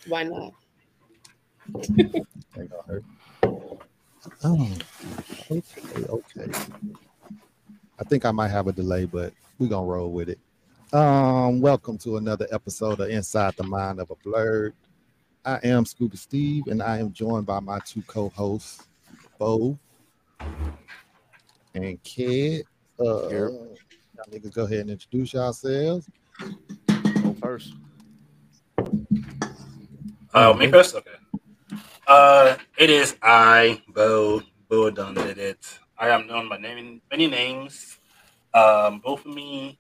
Why not? Ain't gonna hurt. Oh, okay. I think I might have a delay, but we're gonna roll with it. Welcome to another episode of Inside the Mind of a Blurred. I am Scuba Steve, and I am joined by my two co-hosts, Bo and Kid. Here, Y'all niggas go ahead and introduce yourselves. go first. Me first? Okay. It is I, Bo done did it. I am known by many names. Both of me,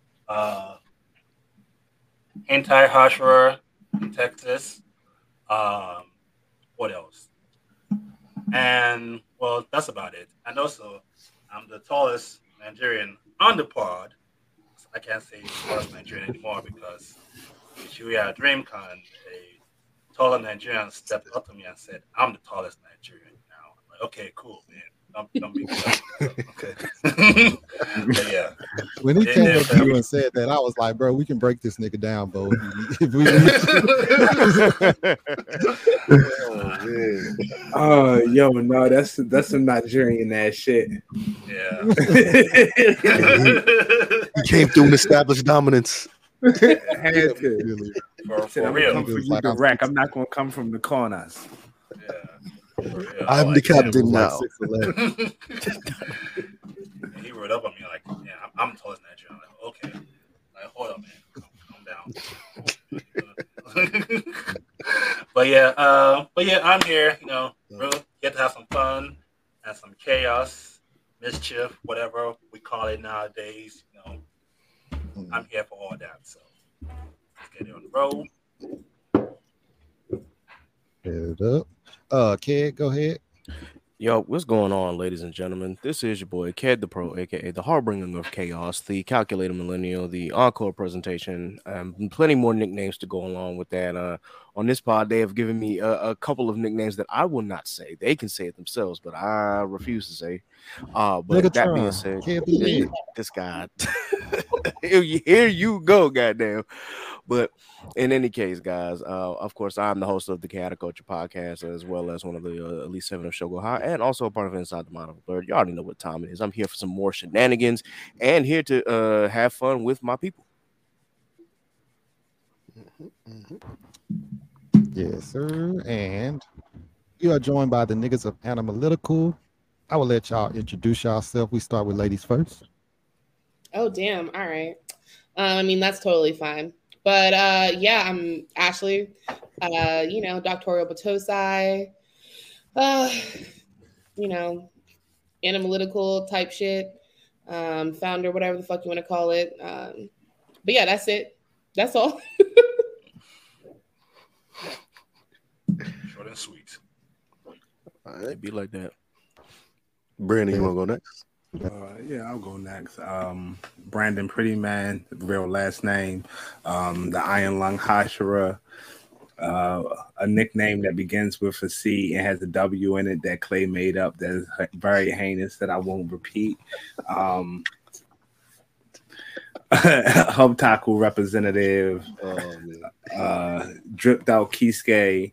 Hentai Hashira in Texas. Um, what else? And well, that's about it. And also, I'm the tallest Nigerian on the pod. I can't say tallest Nigerian anymore because at DreamCon, a taller Nigerian stepped up to me and said, "I'm the tallest Nigerian now." I'm like, okay, cool, man. Don't be okay. But yeah, When he came up to you and said that, I was like, bro, we can break this nigga down, Bo. If we Yo, no, that's some Nigerian ass shit. Yeah. He came through and established dominance. Had to. For real. Come for you direct. I'm not gonna come from the corners. Yeah. I'm the captain now. He rode up on me like, "Yeah, I'm the tallest Nigerian." I'm like, "Okay, like, hold up, man, calm down." But yeah, I'm here. You know, we'll get to have some fun and some chaos, mischief, whatever we call it nowadays. You know, I'm here for all that. So let's get it on the road. Head up. Kid, go ahead. Yo, what's going on, ladies and gentlemen? This is your boy, Ked the Pro, aka the Harbinger of Chaos, the Calculator Millennial, the Encore presentation, and plenty more nicknames to go along with that. On this pod, they have given me a couple of nicknames that I will not say. They can say it themselves, but I refuse to say. But that being said, this guy, here you go, goddamn. But in any case, guys, of course, I'm the host of the Chaotic Culture podcast, as well as one of the Elite 7 of Shogo High, and also a part of Inside the Mind of a Bird. You already know what time it is. I'm here for some more shenanigans and here to have fun with my people. Yes, sir. And you are joined by the niggas of Animalytical. I will let y'all introduce yourself. We start with ladies first. Oh, damn. All right. I mean, that's totally fine. But yeah, I'm Ashley, doctoral Batosai, analytical type shit, founder, whatever the fuck you want to call it. But yeah, that's it. That's all. Short and sweet. All right, be like that. Brandon, you want to go next? Yeah, I'll go next. Brandon Prettyman, real last name. The Iron Lung Hashira, a nickname that begins with a C and has a W in it that Clay made up that is very heinous that I won't repeat. Hubtaku representative, dripped out Kisuke,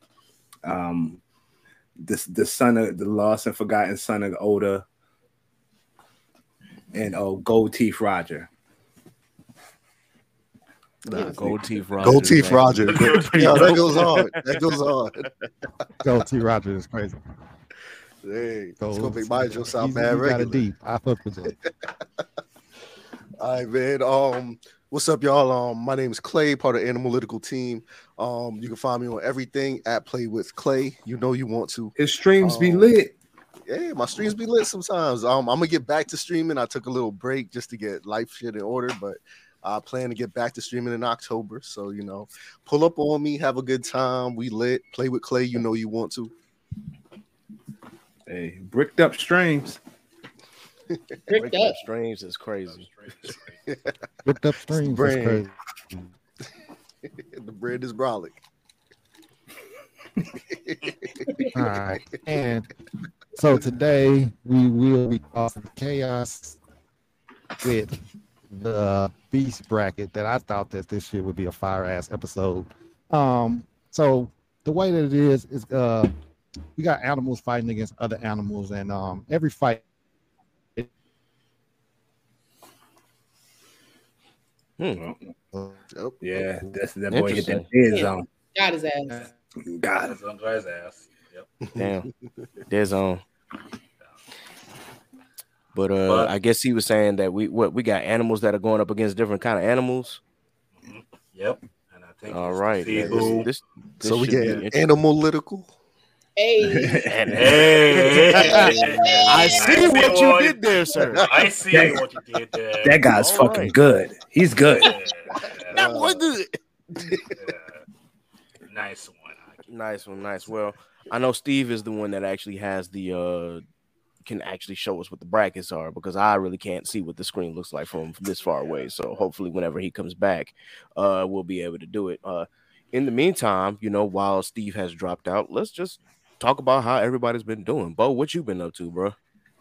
the son of the lost and forgotten son of Oda. And Gold Teeth Roger. Gold Teeth Roger. Gold Teeth Roger. Yo, that goes on. That goes on. Gold Teeth Roger is crazy. Hey, it's gonna make my joke sound bad. Got it deep. I fuck with it. All right, man. What's up, y'all? My name is Clay, part of the Animalytical team. You can find me on everything at Play with Clay. You know you want to. His streams be lit. Yeah, my streams be lit sometimes. I'm gonna get back to streaming. I took a little break just to get life shit in order, but I plan to get back to streaming in October. So, pull up on me, have a good time. We lit. Play with Clay. You know you want to. Hey, bricked up streams. Bricked up streams is crazy. Bricked up streams is crazy. The bread is brolic. All right. And so today we will be causing chaos with the beast bracket that I thought that this shit would be a fire ass episode. So the way that it is we got animals fighting against other animals, and every fight. Yeah, that's that boy hit Interesting. that dead zone. Got his ass. Got him. That's on guy's ass. Yep. Damn. Dead zone. But But- I guess he was saying that we got animals that are going up against different kind of animals. Yep. And I think All it's right. to see man, who. this So we should be get interesting. animalitical. Hey, Hey, I see what you did there, sir. I see what you did there. That guy's All fucking right. good. He's good. That boy good. Nice one. Nice one, nice. Well, I know Steve is the one that actually has the can actually show us what the brackets are, because I really can't see what the screen looks like from this far away. So hopefully whenever he comes back, we'll be able to do it. In the meantime, while Steve has dropped out, let's just talk about how everybody's been doing. Bo, what you been up to, bro?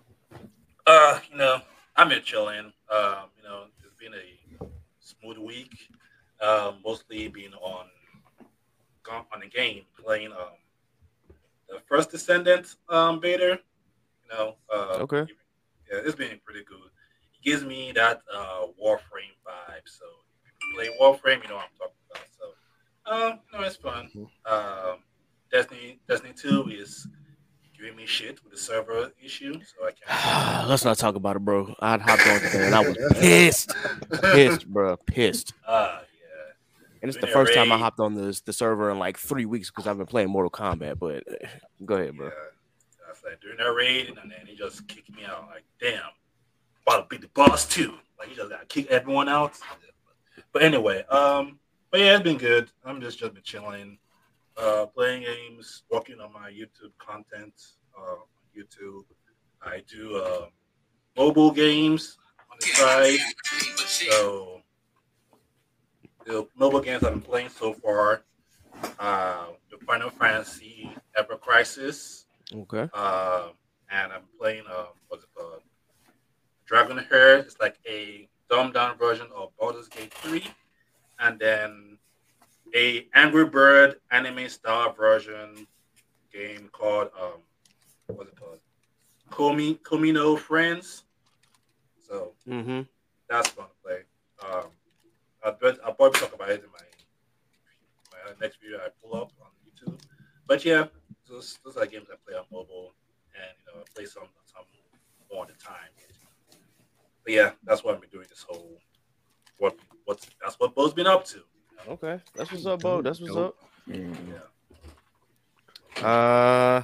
I'm been chilling. It's been a smooth week. Mostly being on a game playing the First Descendant beta. Okay. Yeah, it's been pretty good. It gives me that Warframe vibe. So if you play Warframe, you know what I'm talking about. So it's fun. Destiny 2 is giving me shit with the server issue, so I can't. Let's not talk about it, bro. I hopped on today and I was pissed, bro, pissed. Yeah. And it's the Doing a first time I raid. hopped on the server in like 3 weeks because I've been playing Mortal Kombat. But go ahead, bro. Yeah. I was like doing that raid, and then he just kicked me out. Like, damn, about to be the boss too. Like, he just got to kick everyone out. But anyway, but yeah, it's been good. I'm just been chilling, playing games, working on my YouTube content. On YouTube, I do mobile games on the side. So the mobile games I've been playing so far, the Final Fantasy Ever Crisis. Okay. And I'm playing what's it called? Dragonheart. It's like a dumbed down version of Baldur's Gate 3, and then a Angry Bird anime style version game called what's it called? Komino Friends. So that's fun to play. I'll probably talk about it in my next video I pull up on YouTube. But yeah, those are games I play on mobile, and I play some more at the time. But yeah, that's what I've been doing this whole. That's what Bo's been up to. Okay, that's what's up, Bo. That's what's up. Yeah.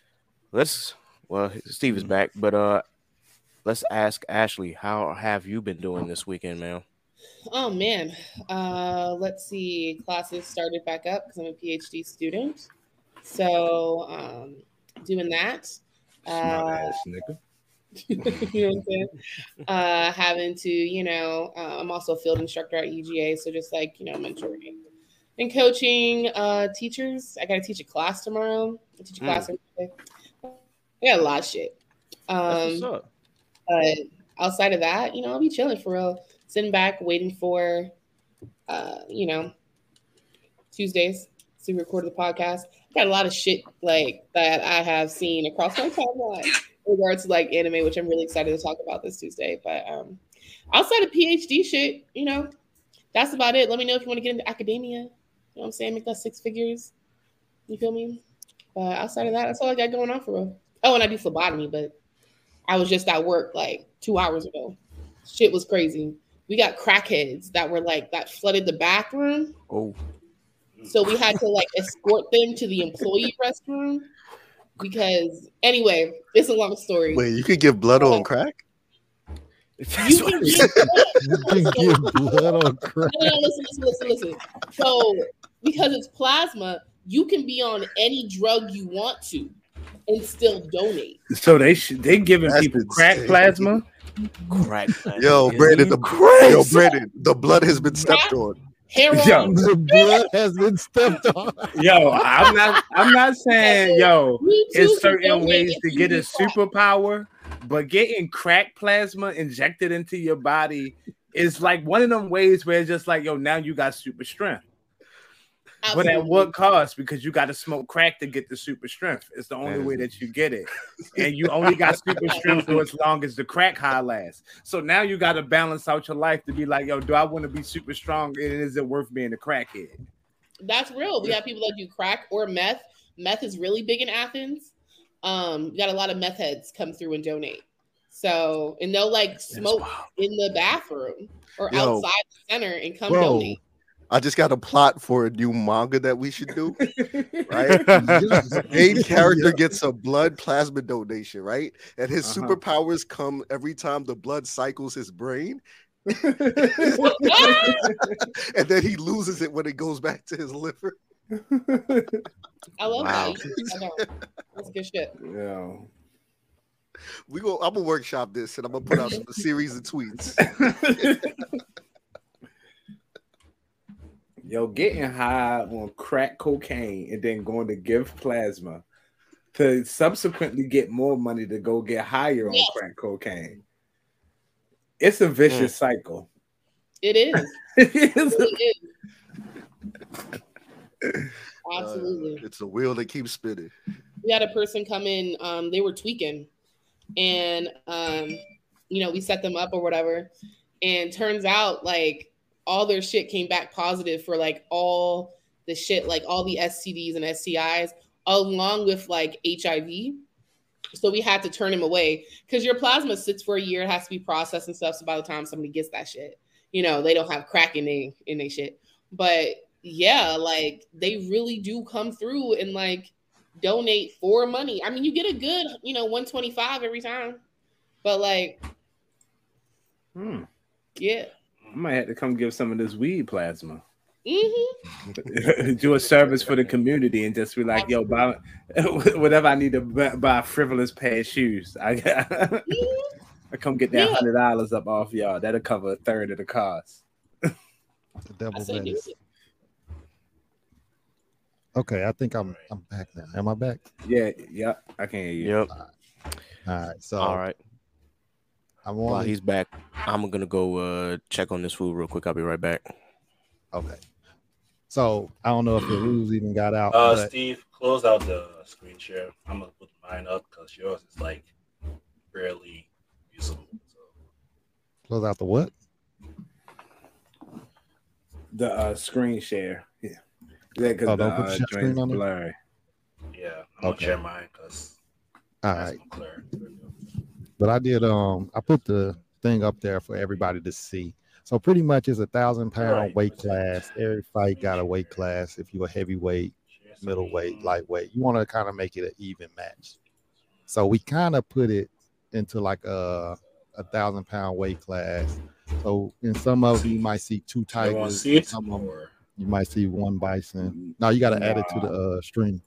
Steve is back, but let's ask Ashley, how have you been doing this weekend, man? Oh man, let's see. Classes started back up because I'm a PhD student, so doing that. Smart ass nigga. You know what I'm saying? Having to, I'm also a field instructor at UGA, so just like mentoring and coaching teachers. I got to teach a class tomorrow. I teach a class on Monday. I got a lot of shit. That's what's up. But outside of that, I'll be chilling for real. Sitting back, waiting for, Tuesdays to record the podcast. I got a lot of shit like that I have seen across my timeline in regards to like anime, which I'm really excited to talk about this Tuesday. But outside of PhD shit, that's about it. Let me know if you want to get into academia. You know what I'm saying? Make that 6 figures. You feel me? But outside of that, that's all I got going on for real. Oh, and I do phlebotomy, but I was just at work like 2 hours ago. Shit was crazy. We got crackheads that were like that flooded the bathroom. Oh. So we had to like escort them to the employee restroom because anyway, it's a long story. Wait, you could give blood on crack? You can give blood on crack. No, listen. So because it's plasma, you can be on any drug you want to and still donate. So they giving That's people insane. crack plasma. Crack. Yo, Brandon, the blood has been stepped on. Heroin. The blood has been stepped on. Yo, I'm not saying yo. Me too, It's can certain donate ways if to you get a need crack. superpower, but getting crack plasma injected into your body is like one of them ways where it's just like, yo, now you got super strength. But at Absolutely. what cost? Because you got to smoke crack to get the super strength. It's the only way that you get it. And you only got super strength for as long as the crack high lasts. So now you got to balance out your life to be like, yo, do I want to be super strong? And is it worth being a crackhead? That's real. We have people that do crack or meth. Meth is really big in Athens. We got a lot of meth heads come through and donate. So, and they'll like smoke in the bathroom or Yo. outside the center and come Bro. donate. I just got a plot for a new manga that we should do. Right? The main character gets a blood plasma donation, right? And his superpowers come every time the blood cycles his brain. And then he loses it when it goes back to his liver. I love Wow. that. I know. That's good shit. Yeah. I'm gonna workshop this and I'm gonna put out a series of tweets. Yo, getting high on crack cocaine and then going to give plasma to subsequently get more money to go get higher on crack cocaine. It's a vicious cycle. It is. It is. It is. Absolutely. It's a wheel that keeps spinning. We had a person come in, they were tweaking, and we set them up or whatever, and turns out like all their shit came back positive for like all the shit, like all the STDs and STIs, along with like HIV. So we had to turn him away because your plasma sits for a year, it has to be processed and stuff. So by the time somebody gets that shit, they don't have crack in they shit. But yeah, like they really do come through and like donate for money. I mean, you get a good, 125 every time. But like, yeah. I might have to come give some of this weed plasma. Mm-hmm. Do a service for the community and just be like, yo, buy whatever I need to buy a frivolous pair of shoes. I come get that $100 up off y'all. That'll cover a third of the cost. The devil lettuce. Okay, I think I'm back now. Am I back? Yeah, I can hear you. Yep. All right. So All right. While I'm he's back, I'm gonna go check on this food real quick. I'll be right back. okay. So I don't know if the rules even got out. But Steve, close out the screen share. I'm gonna put mine up because yours is like barely usable. So. close out the what? The screen share. Yeah. Yeah, because don't put the share screen joint's on it? blurry. Yeah, I'm Okay. gonna share mine because All right. But I did I put the thing up there for everybody to see. So pretty much it's 1,000-pound Right. weight class. Every fight got a weight class. If you're a heavyweight, middleweight, lightweight, you want to kind of make it an even match. So we kind of put it into like a 1,000-pound weight class. So in some of them you might see two I want to tigers. see it. Some of them Or... you might see one bison. No, you got to add it to the stream.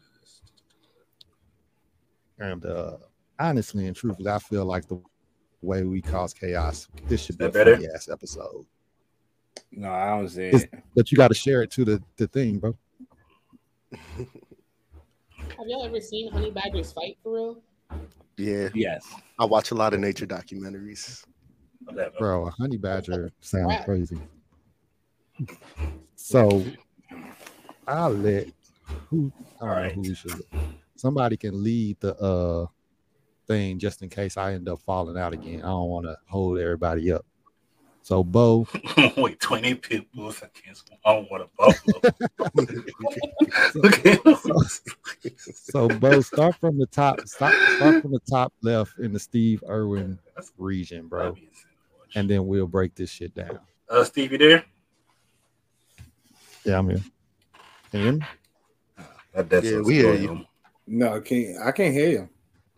And honestly and truthfully, I feel like the way we cause chaos, this should be a Is that better? funny ass episode. No, I don't see It's- it. But you got to share it to the thing, bro. Have y'all ever seen honey badgers fight for real? Yeah, Yes. I watch a lot of nature documentaries. Whatever. Bro, a honey badger sounds Right. crazy. So I'll let who I don't know who we should. Somebody can lead the thing just in case I end up falling out again. I don't want to hold everybody up. So Bo, Wait, 20 people against one with a buffalo. Okay. so Bo, start from the top. Start from the top left in the Steve Irwin region, bro, and then we'll break this shit down. Steve, you there? Yeah, I'm here. Can you hear me? That's Yeah, what's we hear going you. on. No, I can't hear you.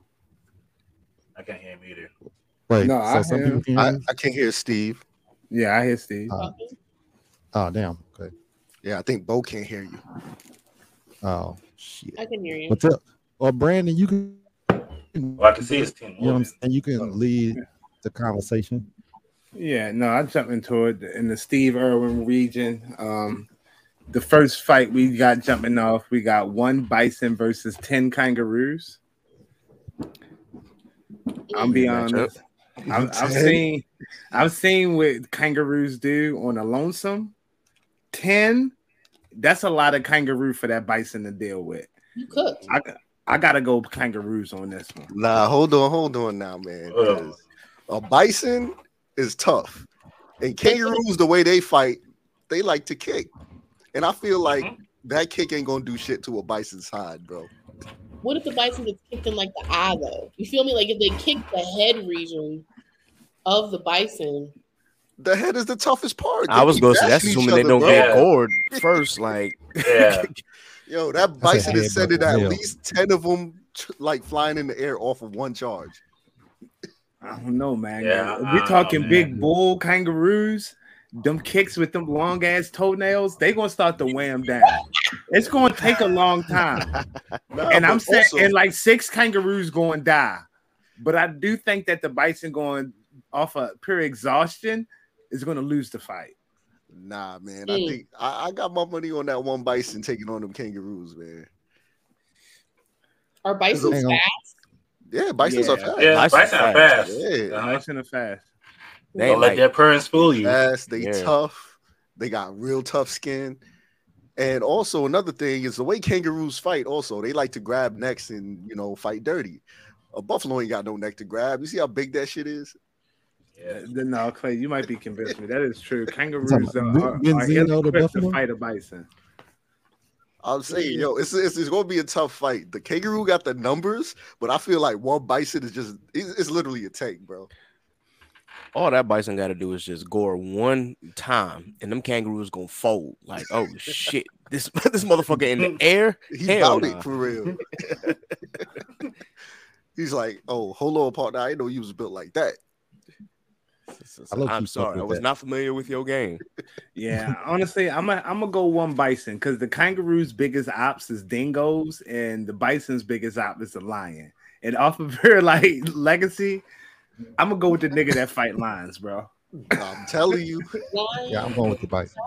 I can't hear him either. Wait, No, so I some hear people can hear me? I can't hear Steve. Yeah, I hear Steve. Oh, damn. Okay. Yeah, I think Bo can't hear you. Oh, shit. I can hear you. What's up? Or Brandon, you can. Well, I can see his team. You know what I'm saying? You can lead the conversation. Yeah, no, I jumped into it in the Steve Irwin region. The first fight we got jumping off, we got one bison versus 10 kangaroos. I'm be honest. I've seen what kangaroos do on a lonesome. 10 That's a lot of kangaroo for that bison to deal with. You cooked. I gotta go kangaroos on this one. Nah, hold on now, man. 'Cause a bison is tough, and kangaroos, the way they fight, they like to kick, and I feel like that kick ain't gonna do shit to a bison's hide, bro. What if the bison gets kicked in like the eye though? You feel me? Like if they kick the head region of the bison. The head is the toughest part. I was going to say that's assuming they don't get gored first. Like, yo, that bison is sending at least 10 of them like flying in the air off of one charge. I don't know, man. We're talking big bull kangaroos. Them kicks with them long ass toenails, they gonna start to weigh them down. It's gonna take a long time. And I'm saying, and like 6 kangaroos gonna die. But I do think that the bison going off of pure exhaustion is going to lose the fight. Nah, man. I think I got my money on that one bison taking on them kangaroos, man. Are bisons fast? Yeah, bisons are fast. Yeah, bison are fast. Yeah, bison are fast. They don't let their parents fool you. Fast, they tough. They got real tough skin. And also another thing is the way kangaroos fight. Also, they like to grab necks and fight dirty. A buffalo ain't got no neck to grab. You see how big that shit is? Yeah, no, Clay, you might be convinced me. That is true. Kangaroos are to fight a bison. I'm saying, it's going to be a tough fight. The kangaroo got the numbers, but I feel like one bison is it's literally a tank, bro. All that bison got to do is just gore one time, and them kangaroos gonna fold. Like, oh shit, this motherfucker in the air. He's about it for real. He's like, oh, hold on, partner. I didn't know you was built like that. I'm sorry, I was not familiar with your game. Yeah, honestly, I'm gonna go one bison because the kangaroo's biggest ops is dingoes, and the bison's biggest op is the lion. And off of her legacy, I'm gonna go with the nigga that fight lions, bro. I'm telling you. Yeah, I'm going with the bison.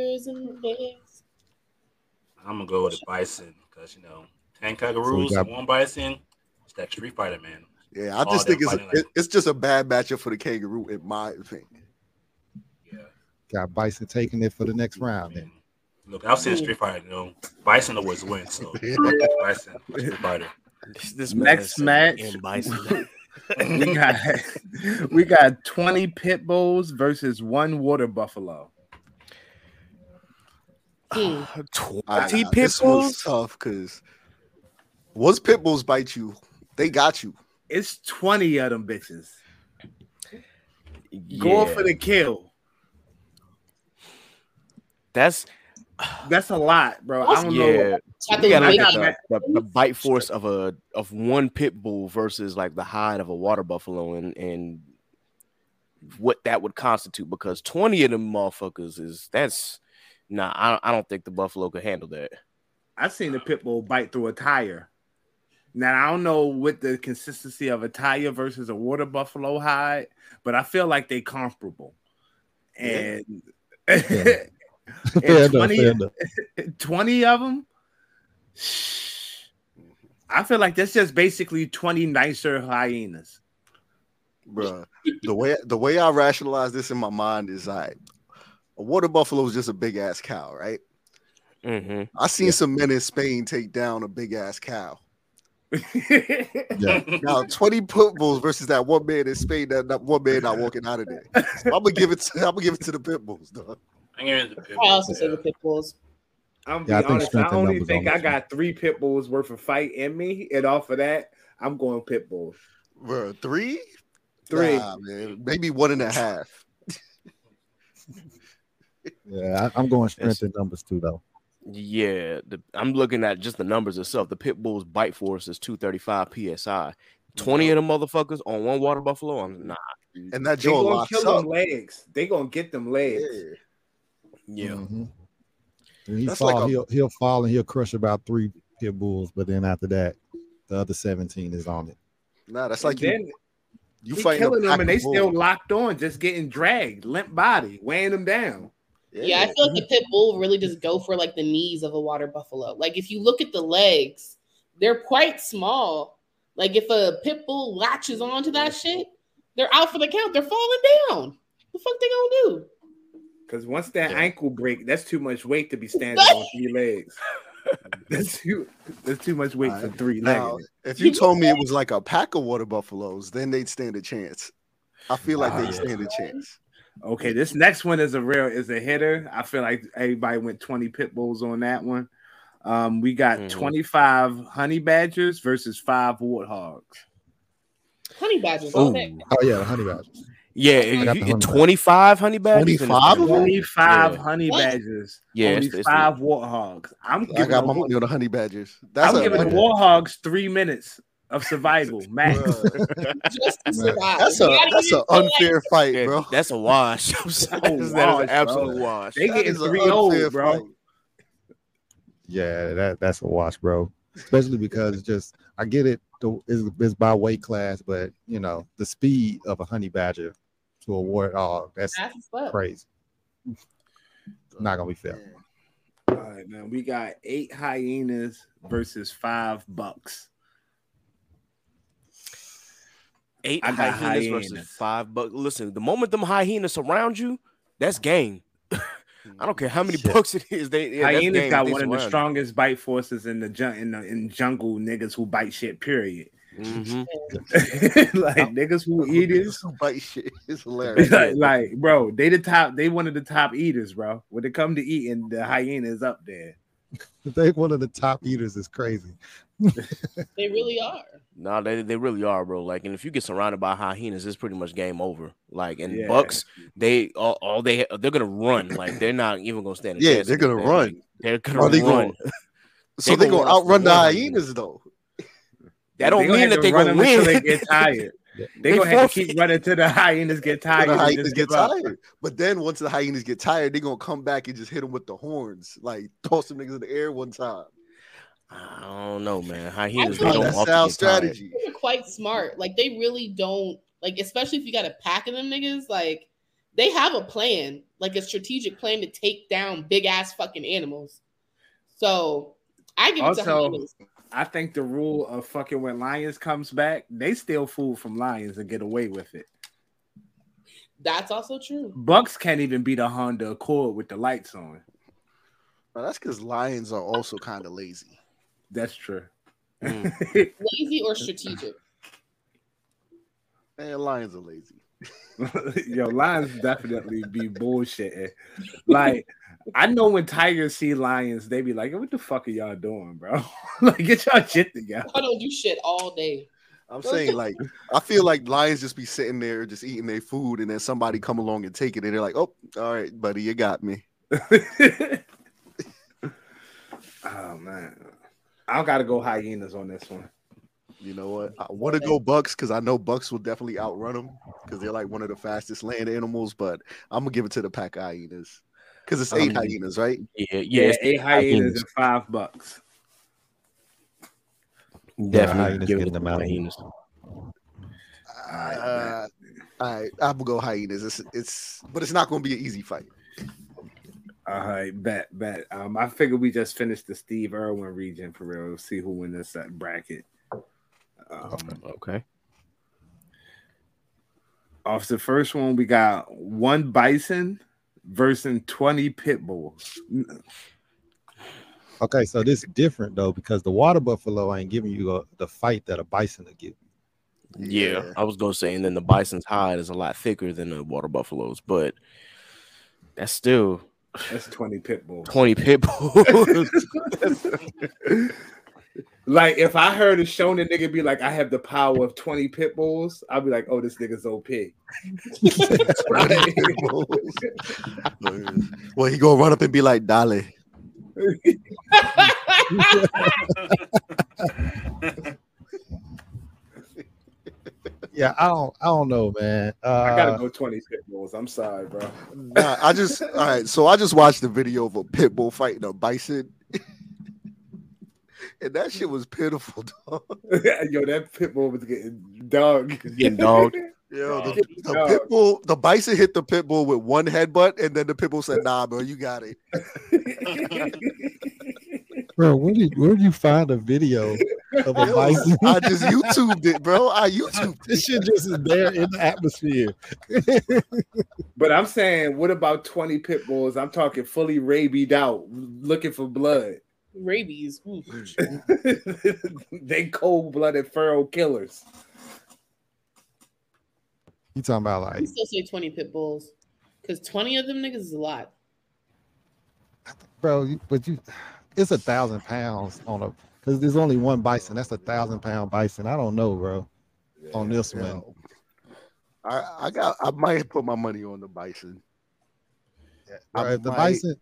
I'm gonna go with the bison because 10 kangaroos and one bison. It's that Street Fighter, man. Yeah, I just think it's just a bad matchup for the kangaroo, in my opinion. Yeah. Got bison taking it for the next round. Then. Look, I've seen Street Fighter. Bison always wins. So bison, Street Fighter. This next match, bison. we got 20 pit bulls versus 1 water buffalo. 20 pit bulls? Tough because once pit bulls bite you, they got you. It's 20 of them bitches. Going for the kill. That's a lot, bro. I don't know. You gotta look at the bite force of one pit bull versus like the hide of a water buffalo and what that would constitute, because 20 of them motherfuckers I don't think the buffalo could handle that. I've seen the pit bull bite through a tire. Now, I don't know what the consistency of a tire versus a water buffalo hide, but I feel like they comparable. And, yeah. and 20 of them, I feel like that's just basically 20 nicer hyenas. Bruh, the way I rationalize this in my mind is a water buffalo is just a big ass cow, right? Mm-hmm. I seen some men in Spain take down a big ass cow. Now 20 pit bulls versus that one man in Spain, that one man not walking out of there. So I'm gonna give it to the pit bulls, dog. I also say the pit bulls. I'm be honest. I only think I got 3 pit bulls worth of fight in me, and off of that, I'm going pit bulls. Bro, 3? 3, nah, man, maybe 1.5. Yeah, I'm going strength in numbers too, though. Yeah, I'm looking at just the numbers itself. The pit bull's bite force is 235 psi. 20 of them motherfuckers on one water buffalo, I'm not. And that jaw locks kill up. Them legs. They gonna get them legs. Yeah. Mm-hmm. When he'll fall and he'll crush about 3 pit bulls, but then after that, the other 17 is on it. Nah, that's like you fighting killing them and they still locked on, just getting dragged, limp body, weighing them down. Yeah, I feel like the pit bull really just go for like the knees of a water buffalo. Like if you look at the legs, they're quite small. Like if a pit bull latches onto that shit, they're out for the count. They're falling down. The fuck they gonna do? Because once that Yeah. ankle break, that's too much weight to be standing on 3 legs. That's too much weight for 3 Now, legs. if you told me it was like a pack of water buffaloes, then they'd stand a chance. I feel like they'd stand a chance. Okay, this next one is a hitter. I feel like everybody went 20 pit bulls on that one. We got 25 honey badgers versus 5 warthogs. Honey badgers all day. Oh yeah, the honey badgers. Yeah, I got the honey 25 honey badgers. 25 of them? 25 Yeah. honey badgers. Yeah, Only it's 5 warthogs. I giving got the my money on the honey badgers. I'm giving the warthogs 3 minutes of survival max. Just to survive. That's You an gotta give it unfair fight, Yeah, bro. that's a wash. I'm sorry. That That is wash, an absolute bro. wash. They That getting is an 3-0, unfair bro. fight. Yeah, that's a wash, bro. Especially because it's just I get it. It's by weight class, but you know the speed of a honey badger to a warthog, that's fast as fuck. crazy. Not gonna be fair. All right, now we got 8 hyenas versus 5 bucks. 8 I got hyenas hyenas. versus 5 bucks. Listen, the moment them hyenas surround you, that's game. I don't care how many Shit. bucks it is. That's Hyenas game got if they one of the surround strongest bite forces in the jungle niggas who bite shit. Period. you. Mhm. Like niggas who eaters. Who bite shit. It's hilarious. like, bro, they one of the top eaters, bro. When it come to eating, the hyena is up there. They one of the top eaters is crazy. They really are. No, they really are, bro. Like, and if you get surrounded by hyenas, it's pretty much game over. Like, and Yeah. bucks, they're gonna run. Like, they're not even gonna stand. A Yeah, chance they're against gonna that. run. Like, they're gonna Are they run. So They they gonna gonna run outrun the us to hyenas though. That don't mean that they're gonna until win. they get tired. They They gonna have to forfeit. keep running till the hyenas get tired. The and hyenas just get give up. tired. But then once the hyenas get tired, they're gonna come back and just hit them with the horns. Like toss some niggas in the air one time. I don't know, man. Hyenas feel they like don't That's often our get tired. strategy. They're quite smart. Like they really don't like, especially if you got a pack of them niggas. Like they have a plan, like a strategic plan to take down big ass fucking animals. So I give it to Also, hyenas. I think the rule of fucking when lions comes back, they steal food from lions and get away with it. That's also true. Bucks can't even beat a Honda Accord with the lights on. Now, that's because lions are also kind of lazy. That's true. Mm. Lazy or strategic. Man, lions are lazy. Yo, lions definitely be bullshitting. Like, I know when tigers see lions, they be like, "What the fuck are y'all doing, bro? Like, get y'all shit together." I don't do shit all day. I'm saying, like, I feel like lions just be sitting there just eating their food, and then somebody come along and take it, and they're like, "Oh, all right, buddy, you got me." Oh man, I gotta go hyenas on this one. You know what? I want to go bucks because I know bucks will definitely outrun them because they're like one of the fastest land animals. But I'm gonna give it to the pack of hyenas because it's 8 hyenas, right? Yeah, Yeah, it's 8 hyenas and 5 bucks. definitely hyenas give it getting to them out. hyenas. All right, I'm gonna go hyenas. But it's not gonna be an easy fight. All right, bet. I figured we just finished the Steve Irwin region for real. See who win this bracket. Okay. Off the first one, we got 1 bison versus 20 pit bulls. Okay, so this is different though because the water buffalo ain't giving you the fight that a bison will give you. Yeah, I was gonna say, and then the bison's hide is a lot thicker than the water buffaloes, but that's still That's 20 pit bulls. 20 pit bulls. Like, if I heard a Shonen nigga be like, I have the power of 20 pit bulls, I'd be like, oh, this nigga's OP. Well, he gonna run up and be like, "Dale." Yeah, I don't know, man. I gotta go 20 pit bulls. I'm sorry, bro. Nah, all right. So I just watched the video of a pit bull fighting a bison, and that shit was pitiful, dog. Yo, that pit bull was getting dog. Getting dogged. Yo, Dog. the pit bull, the bison hit the pit bull with one headbutt, and then the pit bull said, "Nah, bro, you got it." Bro, where did you find a video of a bison. I just YouTubed it, bro. I YouTubed This shit just is there in the atmosphere. But I'm saying, what about 20 pit bulls? I'm talking fully rabied out, looking for blood. Rabies. Ooh. They cold-blooded feral killers. You talking about I like, still say 20 pit bulls because 20 of them niggas is a lot. bro? It's 1,000 pounds on a because there's only one bison. That's 1,000-pound bison. I don't know, bro. On this it. one, I might put my money on the bison. bro, I if the might- bison.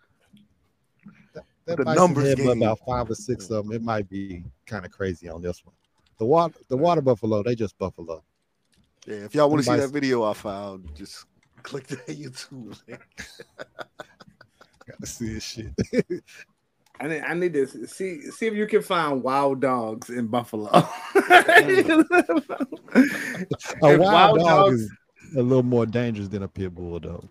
That The bison numbers had game. about 5 or 6 of them. It might be kind of crazy on this one. The water buffalo, they just buffalo. Yeah, if y'all want to see Bison. that video I found, just click the YouTube link. Gotta see this shit. I need to see if you can find wild dogs in Buffalo. A If wild dog is a little more dangerous than a pit bull, though.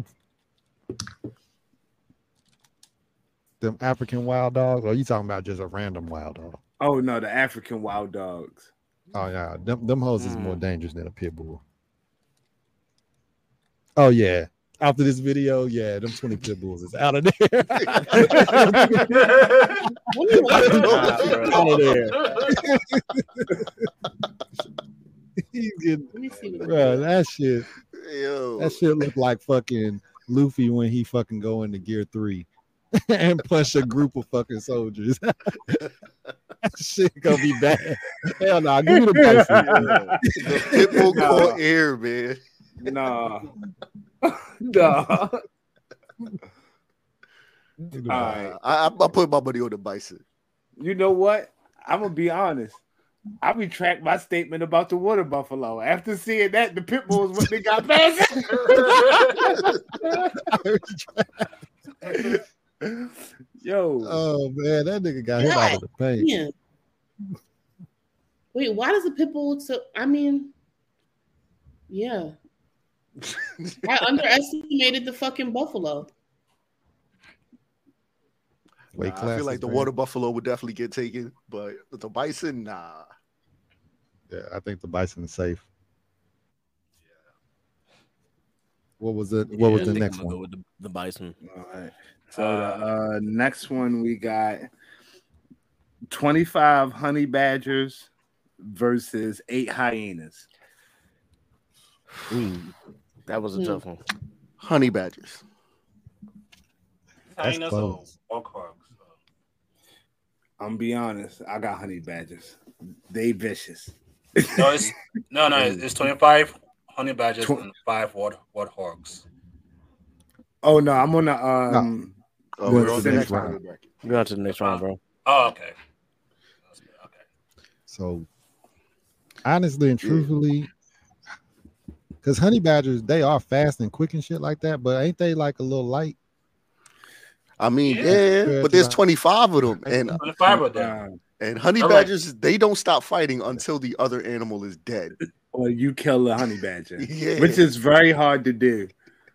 Them African wild dogs, or are you talking about just a random wild dog? Oh no, the African wild dogs. Oh yeah, them hoes is more dangerous than a pit bull. Oh yeah. After this video, yeah, them 20 pit bulls is out of there. Out of there. He's getting, Let me see what bro, that shit Yo, look like fucking Luffy when he fucking go into Gear 3 and punch a group of fucking soldiers. That shit gonna be bad. Hell no, give me the bison. the pitbull called air, man. Nah. Nah. Give me the bison. Alright. I put my money on the bison. You know what? I'm gonna be honest. I retract my statement about the water buffalo. After seeing that, the pit bulls what they got past. Yo, Oh man, that nigga got hit out of the paint. Yeah. Wait, why does a pit bull look so? I mean, yeah. I underestimated the fucking buffalo. Weight I classes, feel like the man. water buffalo would definitely get taken, but the bison, nah. Yeah, I think the bison is safe. What was it? What was I the think next I'm gonna one? go with the bison. all right. So the next one we got 25 honey badgers versus 8 hyenas. Ooh, that was a Hmm. tough one. Honey badgers. That's Hyenas or close. warthogs? I'm gonna be honest, I got honey badgers. They vicious. No, it's 25 honey badgers Tw- and 5 warthogs. Oh no, I'm on the Oh, Go we're to on the the next next round. round. Go on to the next round, bro. Oh, okay. Okay. So, honestly and truthfully, because honey badgers, they are fast and quick and shit like that, but ain't they like a little light? I mean, Yeah. yeah, but there's 25 of them, and 25 of them. honey All right. badgers, they don't stop fighting until the other animal is dead. or you kill a honey badger, Yeah. which is very hard to do.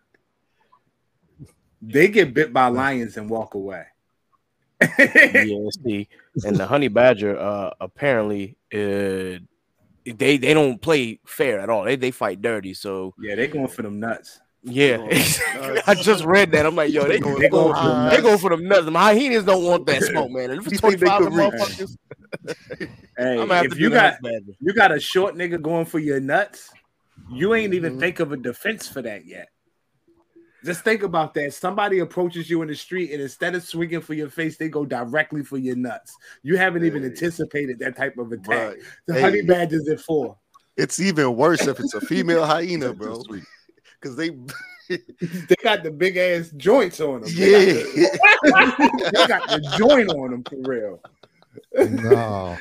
They get bit by lions and walk away. Yeah, see, and the honey badger apparently they don't play fair at all. They fight dirty. So Yeah, they going for them nuts. yeah, Oh, I just read that. I'm like, yo, they They go going for them they nuts. go for them nuts. My hyenas don't want that smoke, man. And if You it's think they 25 could of reach? motherfuckers, Hey, I'm gonna have if to you do the got honey badger. you got a short nigga going for your nuts, you ain't even think of a defense for that yet. Just think about that. Somebody approaches you in the street, and instead of swinging for your face, they go directly for your nuts. You haven't even Hey. anticipated that type of attack. Right. The Hey. honey badger's at 4. It's even worse if it's a female hyena, bro. Because they, They got the big ass joints on them. yeah, They got the joint on them for real. No,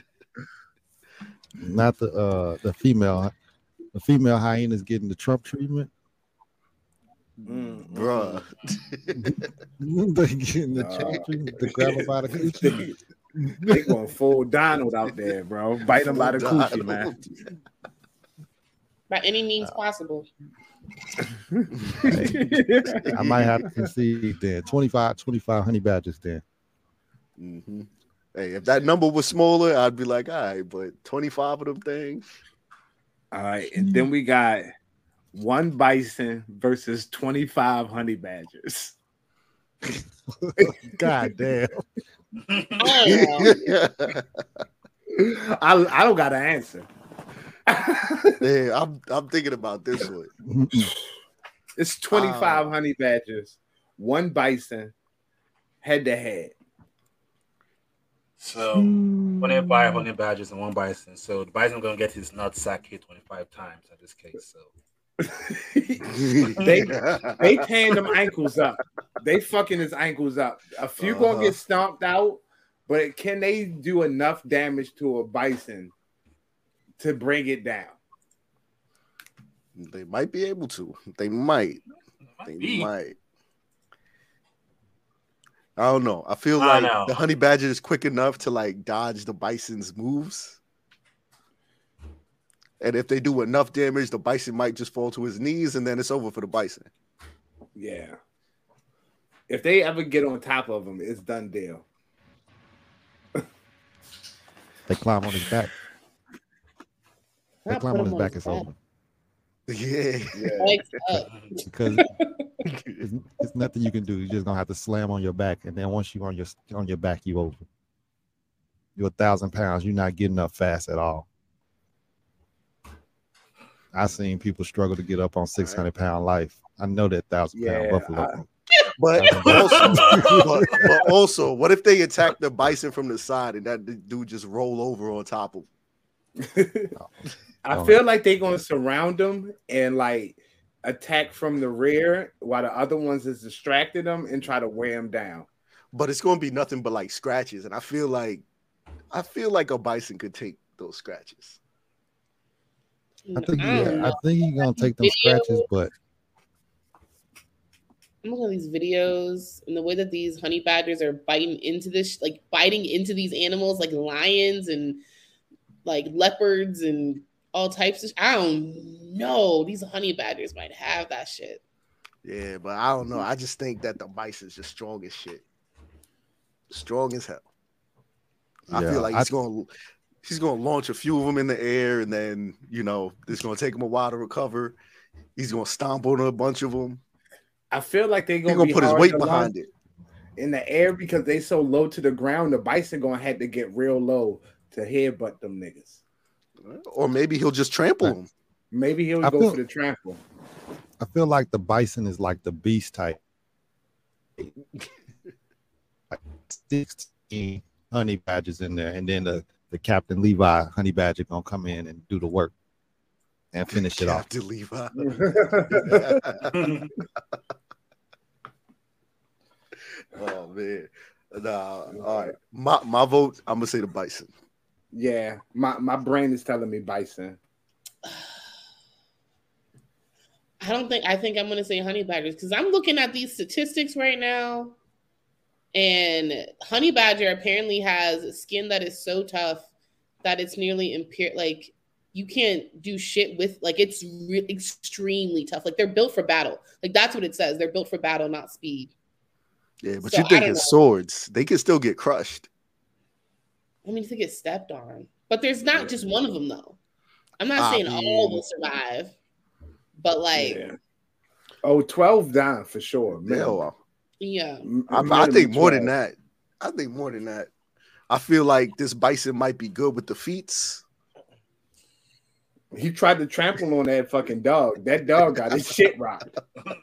not the female. The female hyenas getting the Trump treatment. bruh. They getting the Trump treatment to grab them by the coochie. They going full Donald out there, bro. Bite them by the coochie, man. By any means possible. I might have to concede then. 25 honey badgers then. Mhm. Hey, if that number was smaller, I'd be like, all right, but 25 of them things. All right, and then we got one bison versus 25 honey badgers. God damn. I I don't got an answer. Yeah, I'm thinking about this one. It's 25 honey badgers, one bison, head to head. So 25 honey badgers and one bison. So the bison gonna get his nut sack hit 25 times in this case. So they tearing them ankles up. They fucking his ankles up. A few gonna get stomped out, but can they do enough damage to a bison to bring it down? They might be able to. They might. I don't know. I feel like the honey badger is quick enough to like dodge the bison's moves. And if they do enough damage, the bison might just fall to his knees and then it's over for the bison. Yeah. If they ever get on top of him, it's done deal. They climb on his back. They climb on his back, it's over. Yeah. Because it's nothing you can do. You're just gonna have to slam on your back, and then once you're on your back, you over. You're 1,000 pounds. You're not getting up fast at all. I've seen people struggle to get up on 600-pound life. I know that 1,000-pound buffalo. But also, what if they attack the bison from the side and that dude just roll over on top of him? I feel like they're gonna surround them and like attack from the rear while the other ones is distracting them and try to wear them down. But it's gonna be nothing but like scratches, and I feel like a bison could take those scratches. I think he's gonna take them scratches, but I'm looking at these videos and the way that these honey badgers are biting into these animals like lions and like leopards and all types of. I don't know. These honey badgers might have that shit. Yeah, but I don't know. I just think that the bison's just strong as shit. Strong as hell. I feel like he's gonna launch a few of them in the air, and then it's gonna take him a while to recover. He's gonna stomp on a bunch of them. I feel like they're gonna put his weight behind it in the air because they so low to the ground. The bison gonna have to get real low to headbutt them niggas. Or maybe he'll just trample them. Maybe he'll go for the trample. I feel like the bison is like the beast type. Like 16 honey badgers in there, and then the Captain Levi honey badger gonna come in and do the work and finish it off. Captain Levi. Oh man. All right. My vote, I'm gonna say the bison. Yeah, my brain is telling me bison. I think I'm gonna say honey badgers because I'm looking at these statistics right now, and honey badger apparently has skin that is so tough that it's nearly impaired. Like you can't do shit with. Like it's extremely tough. Like they're built for battle. Like that's what it says. They're built for battle, not speed. Yeah, but you think it's swords? They can still get crushed. I mean, to get stepped on, but there's not just one of them though. I'm not saying all will survive, but like, 12 down for sure. Yeah. I think more than that. I feel like this bison might be good with the feats. He tried to trample on that fucking dog. That dog got his shit rocked.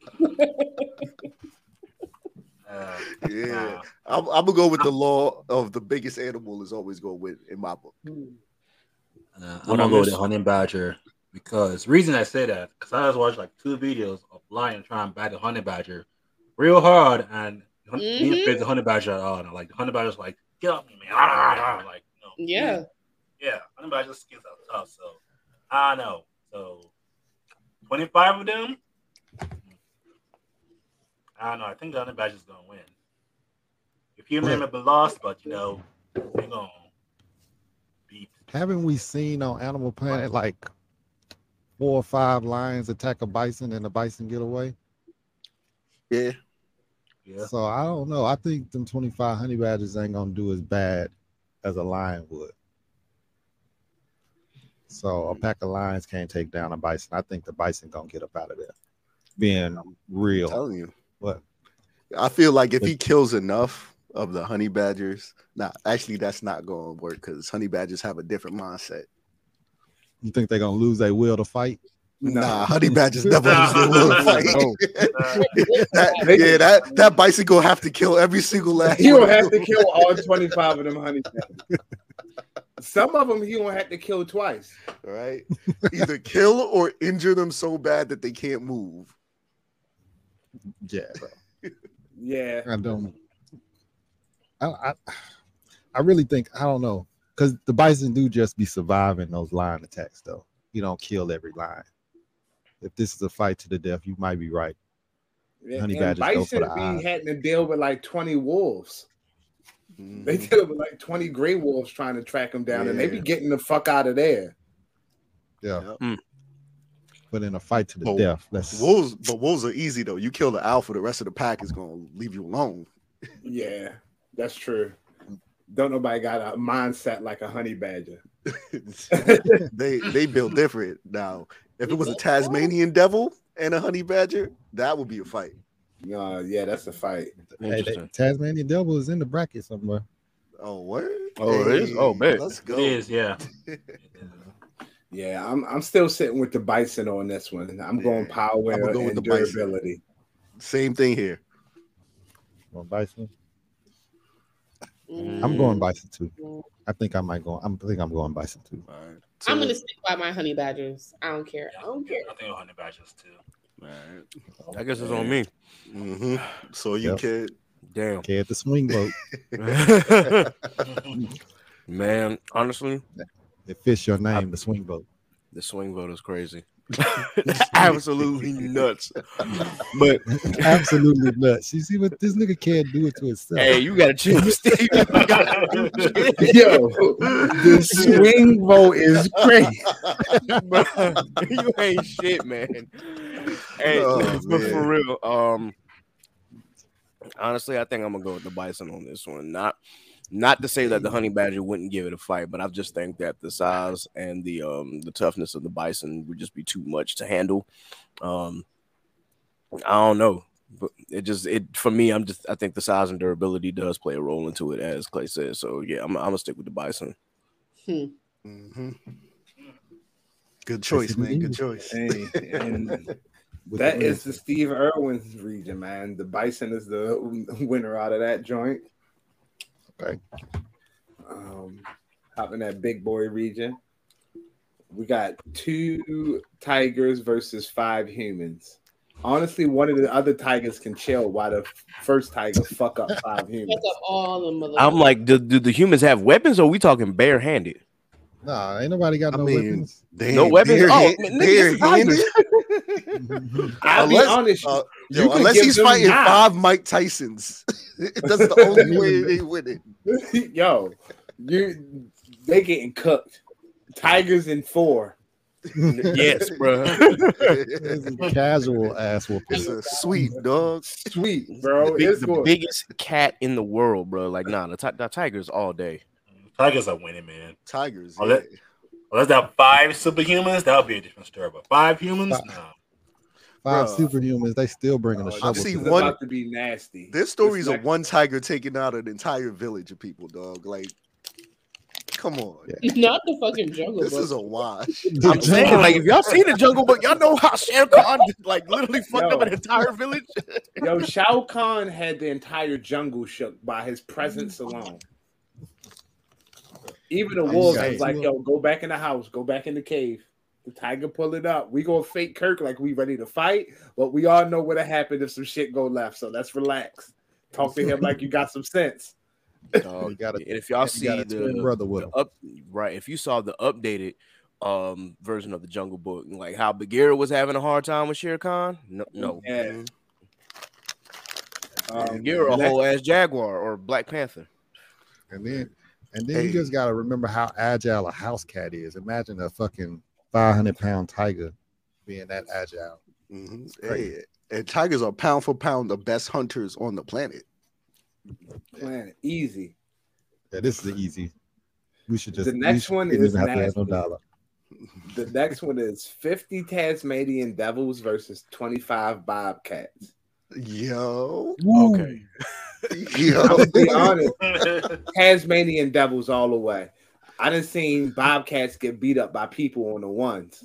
Yeah, I'm gonna go with the law of the biggest animal is always going to win in my book. I'm gonna go with the honey badger because reason I say that because I just watched like 2 videos of lion trying to bite the honey badger real hard and he didn't fit the honey badger at all. And like the honey badger's like, get off me, man! Like, yeah, honey badger skins are tough, so I know. So 25 of them. I don't know. I think the honey badger's gonna win. If human may be lost, but they're gonna beat. Haven't we seen on Animal Planet like 4 or 5 lions attack a bison and the bison get away? Yeah. So I don't know. I think them 25 honey badgers ain't gonna do as bad as a lion would. So a pack of lions can't take down a bison. I think the bison gonna get up out of there. Being I'm real. telling you. What? I feel like if he kills enough of the honey badgers, actually that's not going to work because honey badgers have a different mindset. You think they're gonna lose their will to fight? Nah, honey badgers never lose their will to fight. No. that bison gonna have to kill every single last. He one will of have to them. kill all 25 of them honey badgers. Some of them he won't have to kill twice. Right? Either kill or injure them so bad that they can't move. Yeah, bro. Yeah. I don't. I really think I don't know because the bison do just be surviving those lion attacks though. You don't kill every lion. If this is a fight to the death, you might be right. Honey And badgers go for bison the be eyes. having to deal with like 20 wolves. Mhm. They deal with like 20 gray wolves trying to track them down, and they be Yeah. getting the fuck out of there. Yeah. Yep. But in a fight to the Well, death, let's Wolves are easy though. You kill the alpha, the rest of the pack is gonna leave you alone. Yeah, that's true. Don't nobody got a mindset like a honey badger. they build different. Now, if it was a Tasmanian devil and a honey badger, that would be a fight. Yeah, that's a fight. Interesting. Tasmanian devil is in the bracket somewhere. Oh, what? Oh, it is? Oh, man. Let's It go. is, yeah. Yeah, I'm still sitting with the bison on this one. I'm going Yeah, power I'ma go with and the bison. durability. Same thing here. Going bison. Mm, I'm going bison too. I think I might go. I think I'm going bison too. All right. I'm gonna stick by my honey badgers. I don't care. I don't care. I think honey badgers too. All right. I guess it's on me. Mhm. So you Yep. kid. Damn. Okay, at the swing vote, Man, honestly, it fits your name. The swing vote. the swing vote is crazy. Absolutely nuts. But Absolutely nuts. You see what this nigga can't do it to himself. hey, you gotta chill, Steve. You gotta do shit. Yo, the swing vote is crazy. Bro, you ain't shit, man. Hey, Oh, but man. for real, honestly, I think I'm gonna go with the bison on this one. Not to say that the honey badger wouldn't give it a fight, but I just think that the size and the toughness of the bison would just be too much to handle. I don't know, but it for me, I think the size and durability does play a role into it, as Clay said. So yeah, I'm gonna stick with the bison. Mhm. Good choice, man. Good choice. Hey, and With that the is the Steve Irwin's region, man. The bison is the winner out of that joint. Okay. Hop in that big boy region. We got 2 tigers versus 5 humans. Honestly, one of the other tigers can chill while the first tiger fuck up 5 humans. Fuck up all the mother. I'm like, do the humans have weapons, or are we talking barehanded? Nah, ain't nobody got I no mean, weapons. damn, No weapons? bare- Oh, man, nigga, this is bare-handed? I'll be Unless- honest. Yo, You can unless give he's them fighting knives. 5 Mike Tysons, that's the only way they win it. Yo, they getting cooked. Tigers in 4. Yes, bro. It's a casual ass whooping. It's a sweet dog. Sweet, bro. the It's the good. biggest cat in the world, bro. Like, nah, the tigers all day. Tigers are winning, man. Tigers. Oh, Yeah. that- Unless that 5 superhumans, that would be a different story. But 5 humans, no. 5 Bruh. superhumans. They still bringing a Oh, shovel. I've seen to It's the one- about to be nasty. This story is It's of one tiger taking out an entire village of people, dog. Like, come on. Yeah. Not the fucking jungle. This Book. is a wash. I'm saying, like, if y'all seen the Jungle Book, y'all know how Shere Khan like literally fucked up an entire village. Yo, Shao Kahn had the entire jungle shook by his presence alone. Even the wolves got was it. like, yo, go back in the house, go back in the cave. The tiger pull it up. We gonna fake Kirk like we ready to fight, but we all know what'll happen if some shit go left. So let's relax. Talk to him like you got some sense. You gotta- And if y'all you see got a twin brother with him. if you saw the updated version of the Jungle Book, like how Bagheera was having a hard time with Shere Khan, no. Yeah. Bagheera a whole ass jaguar or Black Panther. And then Hey. you just gotta remember how agile a house cat is. Imagine a fucking 500-pound tiger being that agile. Mhm. Crazy. Hey, and tigers are pound for pound the best hunters on the planet. Man, easy. Yeah, this is easy. We should just. The next one didn't is even have to have no nasty. dollar. The next one is 50 Tasmanian Devils versus 25 Bobcats. Yo, Okay. yo. I'm gonna be honest, Tasmanian Devils all the way. I done seen Bobcats get beat up by people on the ones.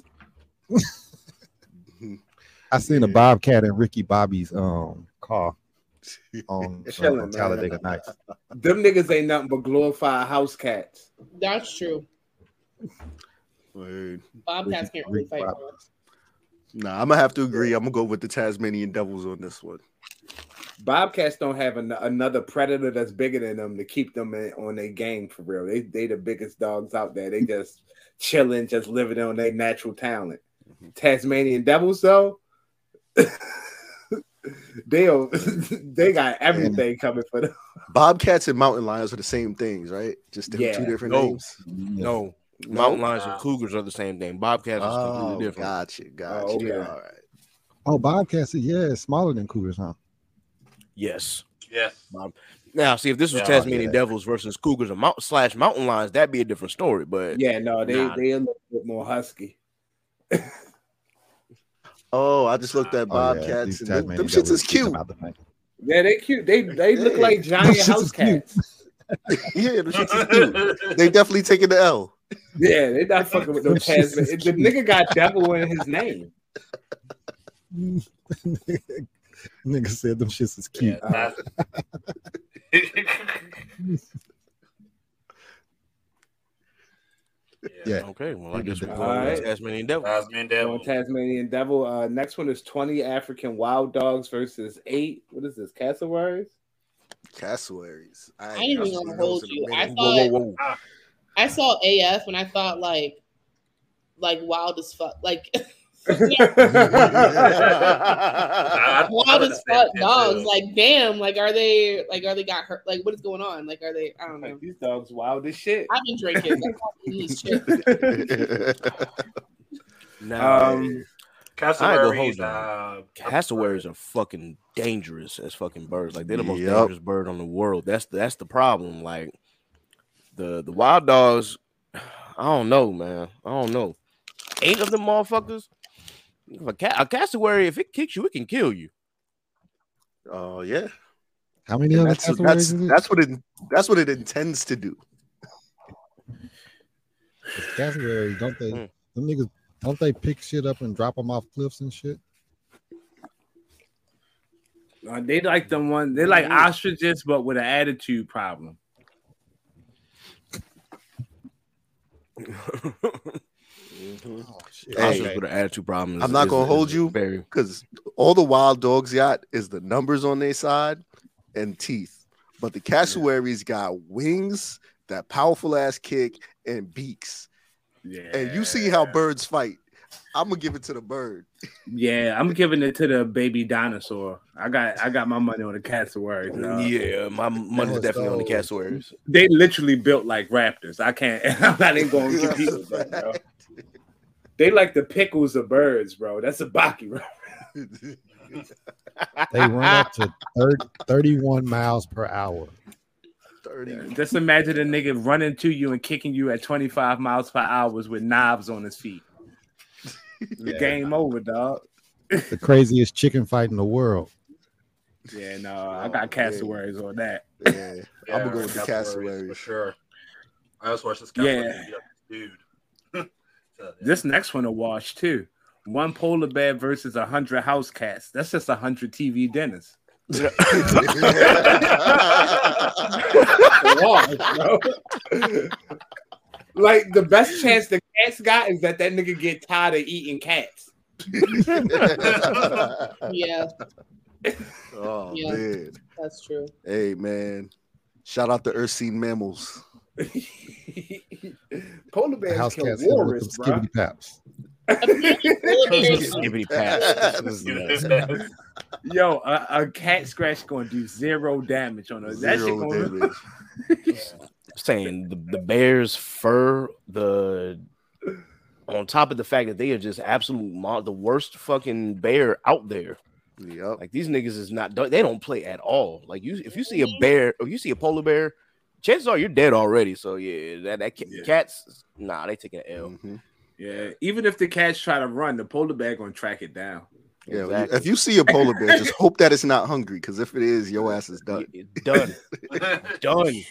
I seen a Bobcat in Ricky Bobby's car on Chilling, man. Talladega Nights. Them niggas ain't nothing but glorified house cats. That's true. Word. Bobcats can't really fight. Bobby. Nah, I'm gonna have to agree. I'm gonna go with the Tasmanian Devils on this one. Bobcats don't have another predator that's bigger than them to keep them on their game for real. They the biggest dogs out there. They just chilling, just living on their natural talent. Tasmanian Devils though, they got everything coming for them. Bobcats and mountain lions are the same things, right? Just Yeah. two different No. names. No. Mountain lions and cougars are the same thing. Bobcats is completely different. Gotcha. Oh, okay. All right. Oh, Bobcats, it's smaller than Cougars, huh? Yes. Yes. Now, see, if this was Yeah, Tasmanian Devils versus cougars or mountain lions, that'd be a different story. But Yeah, no, they Nah. they a little bit more husky. Oh, I just looked at Oh, yeah, Bobcats. these And them Tasmanian shits devils is keep cute. them out the thing. Yeah, they cute. They look like giant shits house is cute. cats. Yeah, them shits is cute. They definitely taking the L. Yeah, they not fucking with no Them shits is Tasman. The nigga got devil in his name. Nigga said them shits is cute. Yeah, Yeah. okay, well, I guess we're All going with right. Tasmanian Devils. Tasmanian Devil. Tasmanian Devil. Next one is 20 African wild dogs versus 8. What is this? Cassowaries? Cassowaries. I ain't even gonna hold you. I Whoa, thought whoa. I saw AF and I thought like wild as fuck, like wild as fuck dogs. Like damn, like are they got hurt? Like what is going on? Like are they? I don't know. Like, these dogs wild as shit. I've been drinking. Like, I'm eating shit. Now, Cassowaries. cassowaries are fucking dangerous as fucking birds. Like they're the most Yep. dangerous bird on the world. That's the problem. Like the wild dogs, I don't know, man. I don't know. 8 of them motherfuckers. A cassowary, if it kicks you, it can kill you. Oh yeah. How many other cassowaries is it? That's what it intends to do. Cassowaries, don't they? Hmm. Them niggas, don't they pick shit up and drop them off cliffs and shit? They like them one. They like ostriches, but with an attitude problem. Oh, shit. Hey, Ostrich with an attitude problem. I'm not gonna hold you. Very. Because all the wild dogs got is the numbers on their side and teeth. But the cassowaries got wings, that powerful ass kick, and beaks. Yeah. And you see how birds fight. I'm gonna give it to the bird. Yeah, I'm giving it to the baby dinosaur. I got my money on the cassowaries. Yeah, my money's definitely on the cassowaries. They literally built like raptors. I can't. I'm not even going to compete with that, bro. They like the pickles of birds, bro. That's a Baki, bro. They run up to 31 miles per hour. 30. Just imagine a nigga running to you and kicking you at 25 miles per hour with knives on his feet. The game over, dog. The craziest chicken fight in the world. Yeah, no, I got cassowaries on that. Yeah. I'm gonna go with the cassowaries for sure. I was watching this Yeah. dude. This next one a wash too. 1 polar bear versus 100 house cats. That's just 100 TV dinners. Wash, bro. Like the best chance the cats got is that nigga get tired of eating cats. Yeah, Oh Yeah. man. that's true. Hey man. Shout out to Ursine mammals. Polar The bears house kill cats hit 'em with walrus, them bro. skibbity paps. Skibbity paps. This is nuts. Yo, a cat scratch gonna do 0 damage on us. That shit Zero gonna damage. Saying the bear's fur, on top of the fact that they are just absolute the worst fucking bear out there. Yep. Like these niggas is not, they don't play at all. Like if you see a bear, or you see a polar bear, chances are you're dead already. So yeah, Yeah. cats, nah, they taking an L. Mhm. Yeah, even if the cats try to run, the polar bear gonna track it down. Yeah, Exactly. if you see a polar bear, just hope that it's not hungry, because if it is, your ass is done. Done. Done.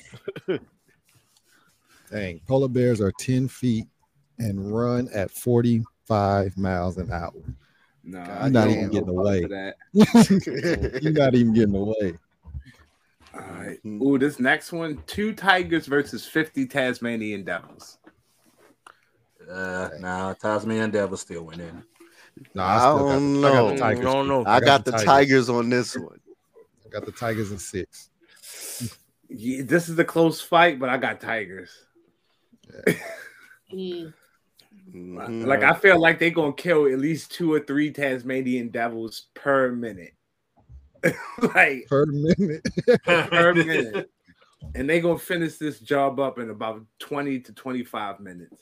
Dang, polar bears are 10 feet and run at 45 miles an hour. No, God You're not damn. even getting away. That. You're not even getting away. All right. Mhm. Ooh, this next one: 2 tigers versus 50 Tasmanian devils. Nah, Tasmanian Devil still winning. No, I I don't got know. the Tigers. I don't know. I got the Tigers on this one. I got the Tigers in 6. Yeah, this is a close fight, but I got tigers. Mm. Mhm. Like I feel like they're gonna kill at least 2 or 3 Tasmanian devils per minute. Like Per minute. per minute. And they're gonna finish this job up in about 20 to 25 minutes.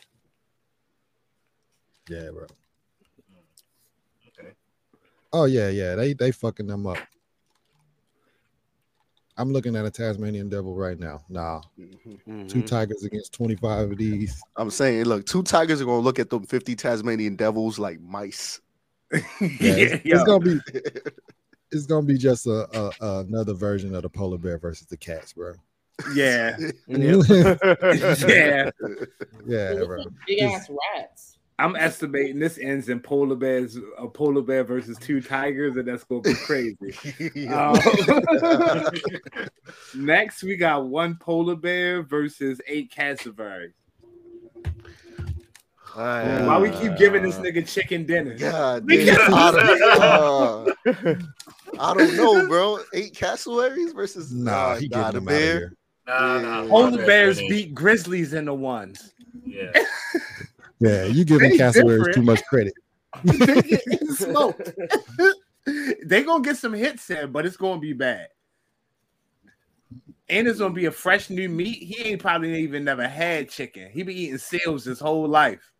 Yeah, bro. Okay. Oh yeah. They fucking them up. I'm looking at a Tasmanian devil right now. Nah, Mhm. 2 tigers against 25 of these. I'm saying, look, 2 tigers are gonna look at them 50 Tasmanian devils like mice. Yeah, Yeah, it's gonna be just another version of the polar bear versus the cats, bro. yeah, Yep. yeah. Yeah, bro. Big ass rats. I'm estimating this ends in a polar bear versus 2 tigers, and that's gonna be crazy. Next, we got 1 polar bear versus 8 cassowaries. Why we keep giving this nigga chicken dinner? God We damn. got- I don't know, bro. 8 cassowaries versus Nah, he the getting them out of bear. here. Nah. Polar bears beat grizzlies in the ones. Yeah. Yeah, you giving They cassowaries different. too much credit. They getting smoked. They gonna get some hits in, but it's gonna be bad. And it's gonna be a fresh new meat. He ain't probably even never had chicken. He be eating seals his whole life.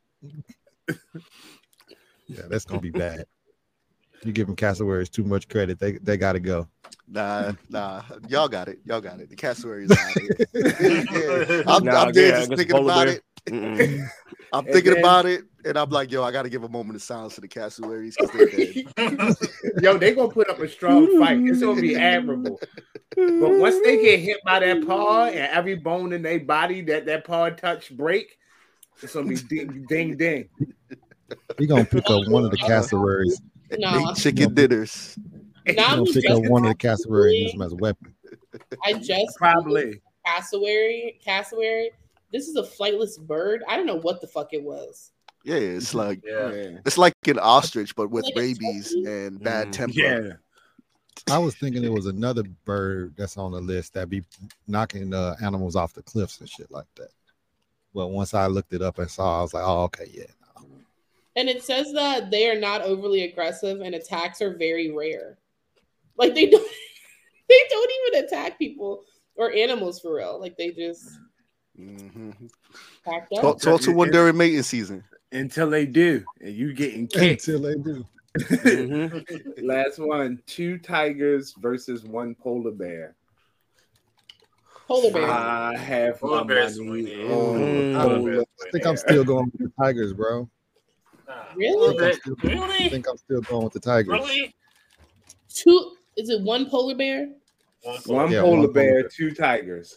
Yeah, that's gonna be bad. You giving cassowaries too much credit. They gotta go. Nah. Y'all got it. The cassowaries out here. I'm Nah, there yeah, just against thinking polar about bear. it. Mm-mm. I'm And thinking then- about it, and I'm like, yo, I got to give a moment of silence to the cassowaries because they're dead. Yo, they gonna put up a strong fight. It's gonna be admirable. But once they get hit by that paw and every bone in their body that paw touch break, it's gonna be ding ding ding. He gonna pick up one of the cassowaries. Nah. 8 chicken dinners. He Now gonna I'm pick up one of the cassowaries and use them as a weapon. I just Probably. cassowary. This is a flightless bird. I don't know what the fuck it was. Yeah, it's like Yeah. it's like an ostrich, but with Like a rabies turkey? and bad temper. Yeah. I was thinking it was another bird that's on the list that be knocking animals off the cliffs and shit like that. But once I looked it up and saw, I was like, oh, okay, yeah. No. And it says that they are not overly aggressive and attacks are very rare. Like they don't even attack people or animals for real. Like they just Mhm. packed up. Talk to one during mating season. Until they do, and you getting kicked. Until they do. Mhm. Last one: 2 tigers versus 1 polar bear. Polar bear. I have Polar my bears money winning. on I polar think I'm still going with the Tigers, bro. Really? I Really? think I'm still going with the Tigers. Really? Two? Is it 1 polar bear? One Yeah, polar one polar bear, bear. 2 tigers.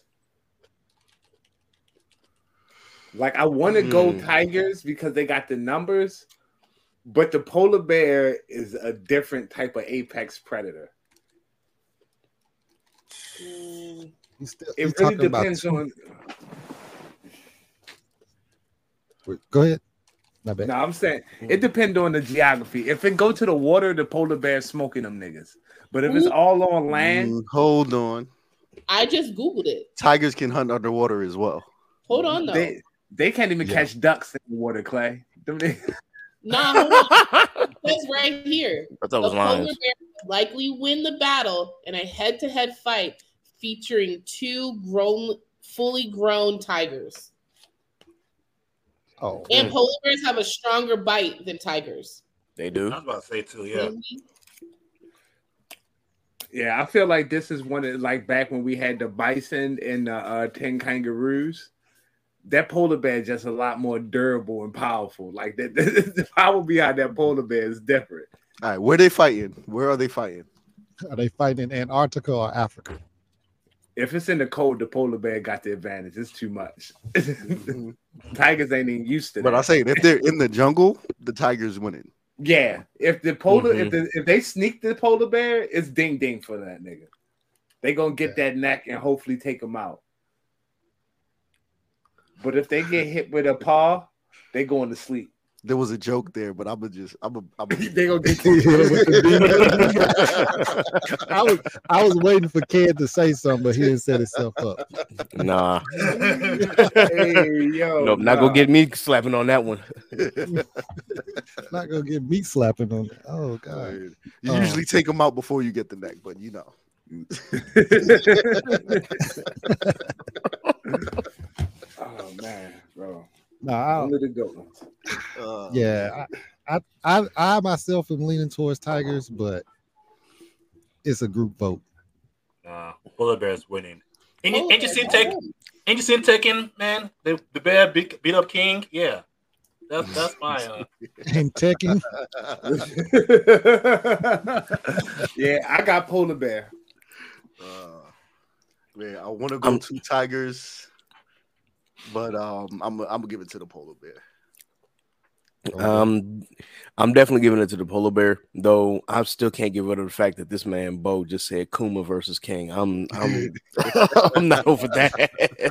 Like I want to go tigers because they got the numbers, but the polar bear is a different type of apex predator. Mm, He's It really talking about depends on. Go ahead. Not bad. No, I'm saying it depends on the geography. If it go to the water, the polar bear smoking them niggas. But if it's all on land, Hold on. I just Googled it. Tigers can hunt underwater as well. Hold on, though. they can't even Yeah. catch ducks in the water, Clay. Them niggas- Nah, hold on. That's right here. I thought it The was polar lions. bear will likely win the battle in a head-to-head fight featuring 2 fully grown tigers. Oh, And polar bears have a stronger bite than tigers. They do. I was about to say too, yeah. Mhm. Yeah, I feel like this is one of like back when we had the bison and the 10 kangaroos. That polar bear is just a lot more durable and powerful. Like that, the power behind that polar bear is different. All right, where they fighting? Where are they fighting? Are they fighting in Antarctica or Africa? If it's in the cold, the polar bear got the advantage. It's too much. Tigers ain't even used to that. But I say if they're in the jungle, the tiger's winning. Yeah, if the polar, if they sneak the polar bear, it's ding ding for that nigga. They gonna get that neck and hopefully take him out. But if they get hit with a paw, they going to sleep. There was a joke there, but I'm They gonna get. I was waiting for Ken to say something, but he didn't set himself up. Nah. Hey, yo, Nope, not gonna get me slapping on that one. Not gonna get me slapping on it. Oh god. You usually take them out before you get the neck, but you know. Oh man, bro. No, Only the good ones. yeah, I myself am leaning towards Tigers, but it's a group vote. Polar bear's winning. Ain't you seen Tekken, man? The bear beat up King. Yeah, that's my. And Tekken. Yeah, I got polar bear. Man, I want to go to Tigers, but I'm gonna give it to the polar bear. I'm definitely giving it to the polar bear, though I still can't get rid of the fact that this man Bo just said Kuma versus King. I'm I'm not over that.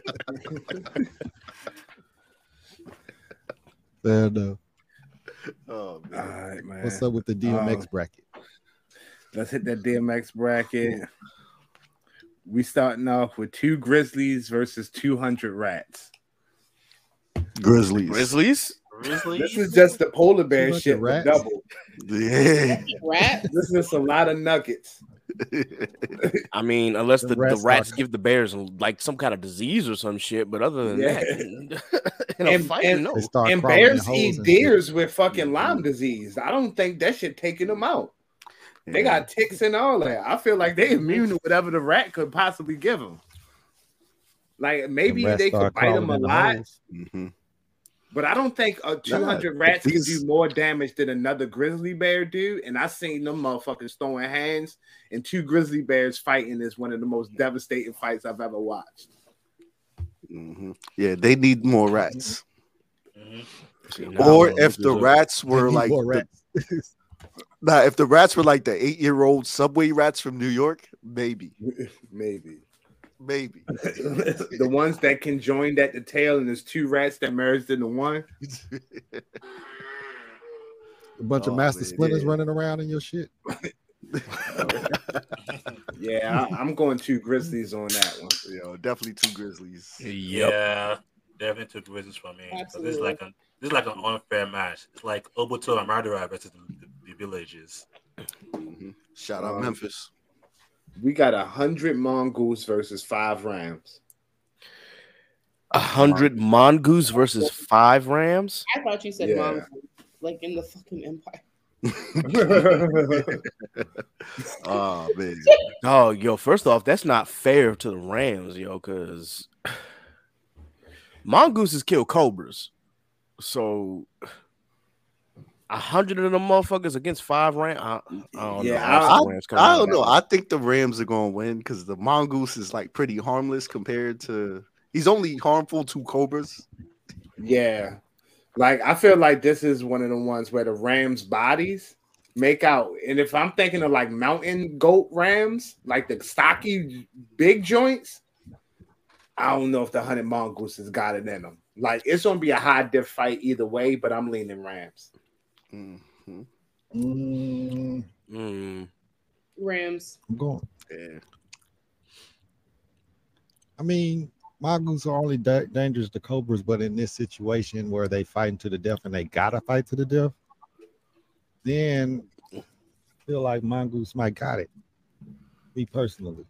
Fair enough. Oh, man. All right, man. What's up with the DMX bracket? Let's hit that DMX bracket. We starting off with 2 Grizzlies versus 200 Rats. Grizzlies. This is just the polar bear shit with double. Yeah. Rat? This is a lot of nuggets. I mean, unless the rats rats are- give the bears like some kind of disease or some shit, but other than Yeah. that, in a And- fight, and- no. They start And crawling in bears holes eat and deers with fucking Lyme disease. I don't think that shit taking them out. They got ticks and all that. I feel like they immune to whatever the rat could possibly give them. Like shit. maybe The rats they could start bite them crawling a in the lot, holes. but I don't think 200 rats can these- do more damage than another grizzly bear do. And I seen them motherfuckers throwing hands, and 2 grizzly bears fighting is one of the most devastating fights I've ever watched. Yeah, they need more rats. See, now Or I'm if the just- rats They were need like more rats. if the rats were like the 8-year-old subway rats from New York, maybe. Maybe. The ones that can join at the tail, and there's 2 rats that merged into one. A bunch of Oh, master man, splinters yeah. running around in your shit. Yeah, I'm going 2 grizzlies on that one. Yo, definitely 2 grizzlies. Yep. Yeah, definitely 2 Grizzlies for me. So Absolutely. this is like an unfair match. It's like Obuto and Madara versus the villages. Shout out Memphis. We got 100 mongoose versus 5 rams. 100 mongoose versus 5 rams. I thought you said Yeah. mom, like in the fucking Empire. Oh man. Oh, yo, first off, that's not fair to the Rams, yo, because mongooses kill cobras. So 100 of them motherfuckers against 5 rams. I don't Yeah, know. how the Rams come I out don't of know. that. I think the Rams are gonna win because the mongoose is like pretty harmless compared to he's only harmful to cobras. Yeah. Like, I feel like this is one of the ones where the rams' bodies make out. And if I'm thinking of like mountain goat rams, like the stocky big joints, I don't know if the 100 mongooses got it in them. Like, it's going to be a high diff fight either way, but I'm leaning Rams. Mhm. Rams. I'm going. Yeah. I mean, mongoose are only dangerous to cobras, but in this situation where they fighting to the death and they gotta fight to the death, then I feel like mongoose might got it. Me personally,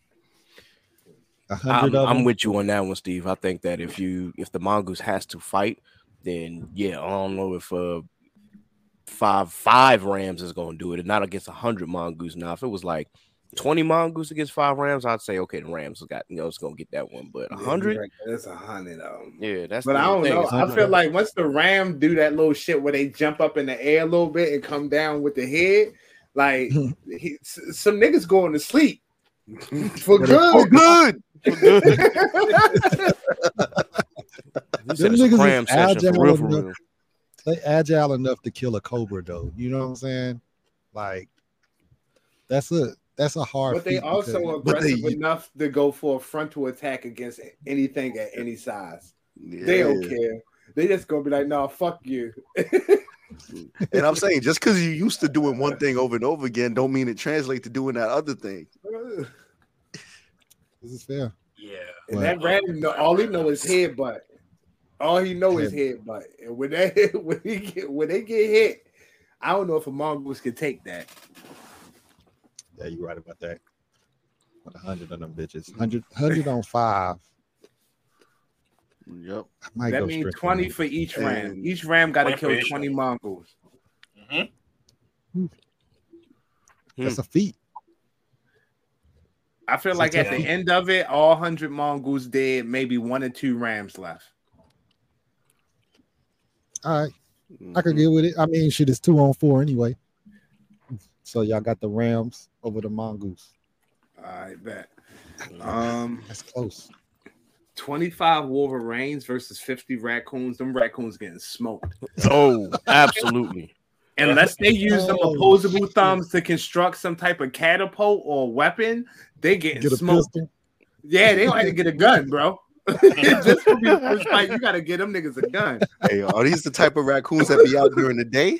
100 of I'm them. with you on that one, Steve. I think that if the mongoose has to fight, then yeah, I don't know if five rams is gonna do it, and not against 100 mongoose. Now, if it was like 20 Mongoose against 5 Rams, I'd say okay, the Rams got it's gonna get that one. But 100, that's 100 though. Yeah, that's. But I don't know. I feel like once the Rams do that little shit where they jump up in the air a little bit and come down with the head, like some niggas going to sleep for good. For good. Them niggas is agile enough. They agile enough to kill a cobra, though. You know what I'm saying? Like that's a hard. But they also aggressive enough to go for a frontal attack against anything at any size. Yeah. They don't care. They just gonna be like, "No, fuck you." And I'm saying, just because you're used to doing one thing over and over again, don't mean it translates to doing that other thing. This is fair. Yeah. And that random, all he know is headbutt. All he know is headbutt. And when they get hit, I don't know if a mongoose can take that. Yeah, you're right about that. 100 of them bitches. 100 on 5. Yep. That means 20 for each ram. Each ram got to kill 20 mongoose. Mm-hmm. That's a feat. I feel like at the end of it, all 100 mongoose dead, maybe 1 or 2 rams left. All right. I could get with it. I mean, shit is 2 on 4 anyway. So y'all got the Rams over the mongoose. I bet. That's close. 25 Wolverines versus 50 raccoons. Them raccoons getting smoked. Oh, absolutely. Unless they use them opposable thumbs to construct some type of catapult or weapon, they getting smoked. Yeah, they don't have to get a gun, bro. Just to be the first fight, you gotta get them niggas a gun. Hey, are these the type of raccoons that be out during the day?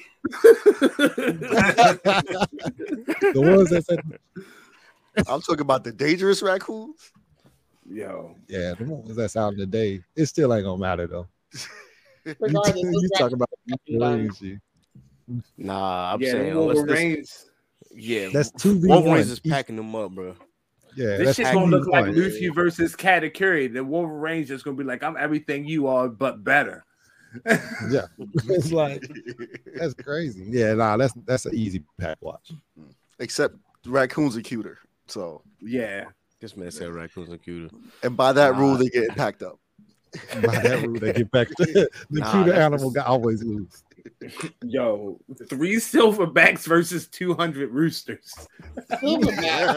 The ones that said, I'm talking about the dangerous raccoons. Yo, yeah, the ones that's out in the day. It still ain't gonna matter though. Regardless, you talking about shit. Nah, I'm yeah, saying Wolverines. Yeah, that's 2v1. Wolverines is packing them up, bro. Yeah, this shit's gonna look like Luffy versus Katakuri. The Wolverines just gonna be like, I'm everything you are, but better. Yeah, it's like that's crazy. Yeah, nah, that's an easy pack watch. Except raccoons are cuter. So yeah, this man said raccoons are cuter, and by that rule, they get packed up. By that rule, they get packed. The cuter animal got always lose. Yo, 3 silverbacks versus 200 roosters. Silverback.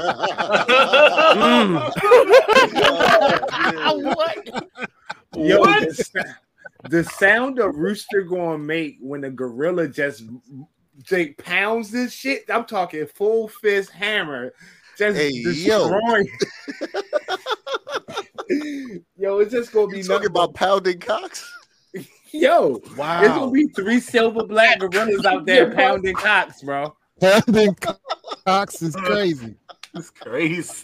What? Yo, the sound a rooster gonna make when a gorilla just pounds this shit. I'm talking full fist hammer, just destroying. Yo, it's just gonna be talking about pounding cocks. Yo, wow! There's gonna be 3 silver black gorillas out there pounding cocks, bro. Pounding cocks is crazy. It's crazy.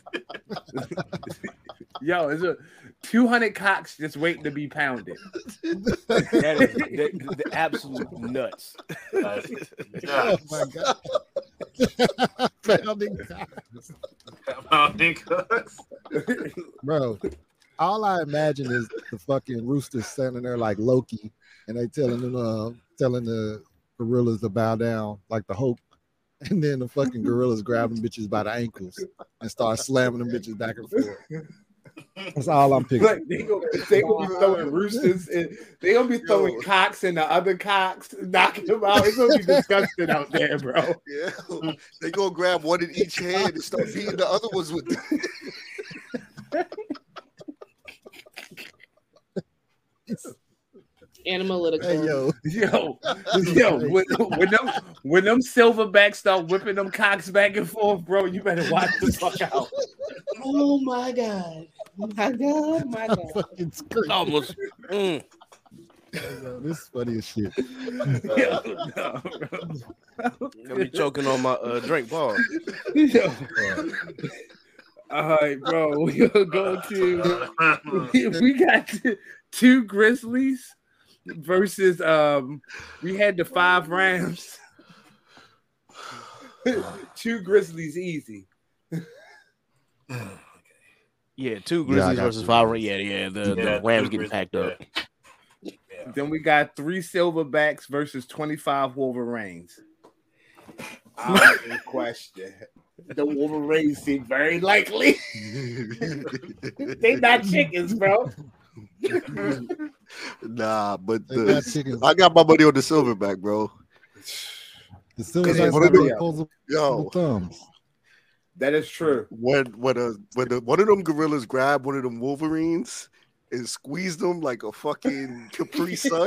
Yo, it's 200 cocks just waiting to be pounded. That is the absolute nuts. Oh my god! Pounding cocks. Pounding cocks. Bro, all I imagine is the fucking roosters standing there like Loki, and they telling the gorillas to bow down like the Hulk, and then the fucking gorillas grab them bitches by the ankles and start slamming them bitches back and forth. That's all I'm picking. Like, they gonna be throwing roosters and they gonna be throwing cocks and the other cocks, knocking them out. It's gonna be disgusting out there, bro. Yeah, they gonna grab one in each hand and start beating the other ones with them. Analytical. Hey, yo, when them silverbacks start whipping them cocks back and forth, bro, you better watch the fuck out. Oh my god. My god, my god. Fucking scream. Almost. This is funny as shit. I'll be choking on my drink bar. All right, bro. We're gonna go to we got 2 Grizzlies versus we had the 5 Rams. 2 Grizzlies easy. Yeah, 2 Grizzlies versus 5 Rams. Yeah, the Rams getting packed up. Yeah. Then we got 3 silverbacks versus 25 Wolverines. Question. The Wolverines seem very likely. They not chickens, bro. Nah, but They got chickens. I got my money on the Silverback, bro. The Silverbacks What are have they- opposable Yo, thumbs. That is true. when one of them gorillas grab one of them Wolverines and squeeze them like a fucking Capri Sun,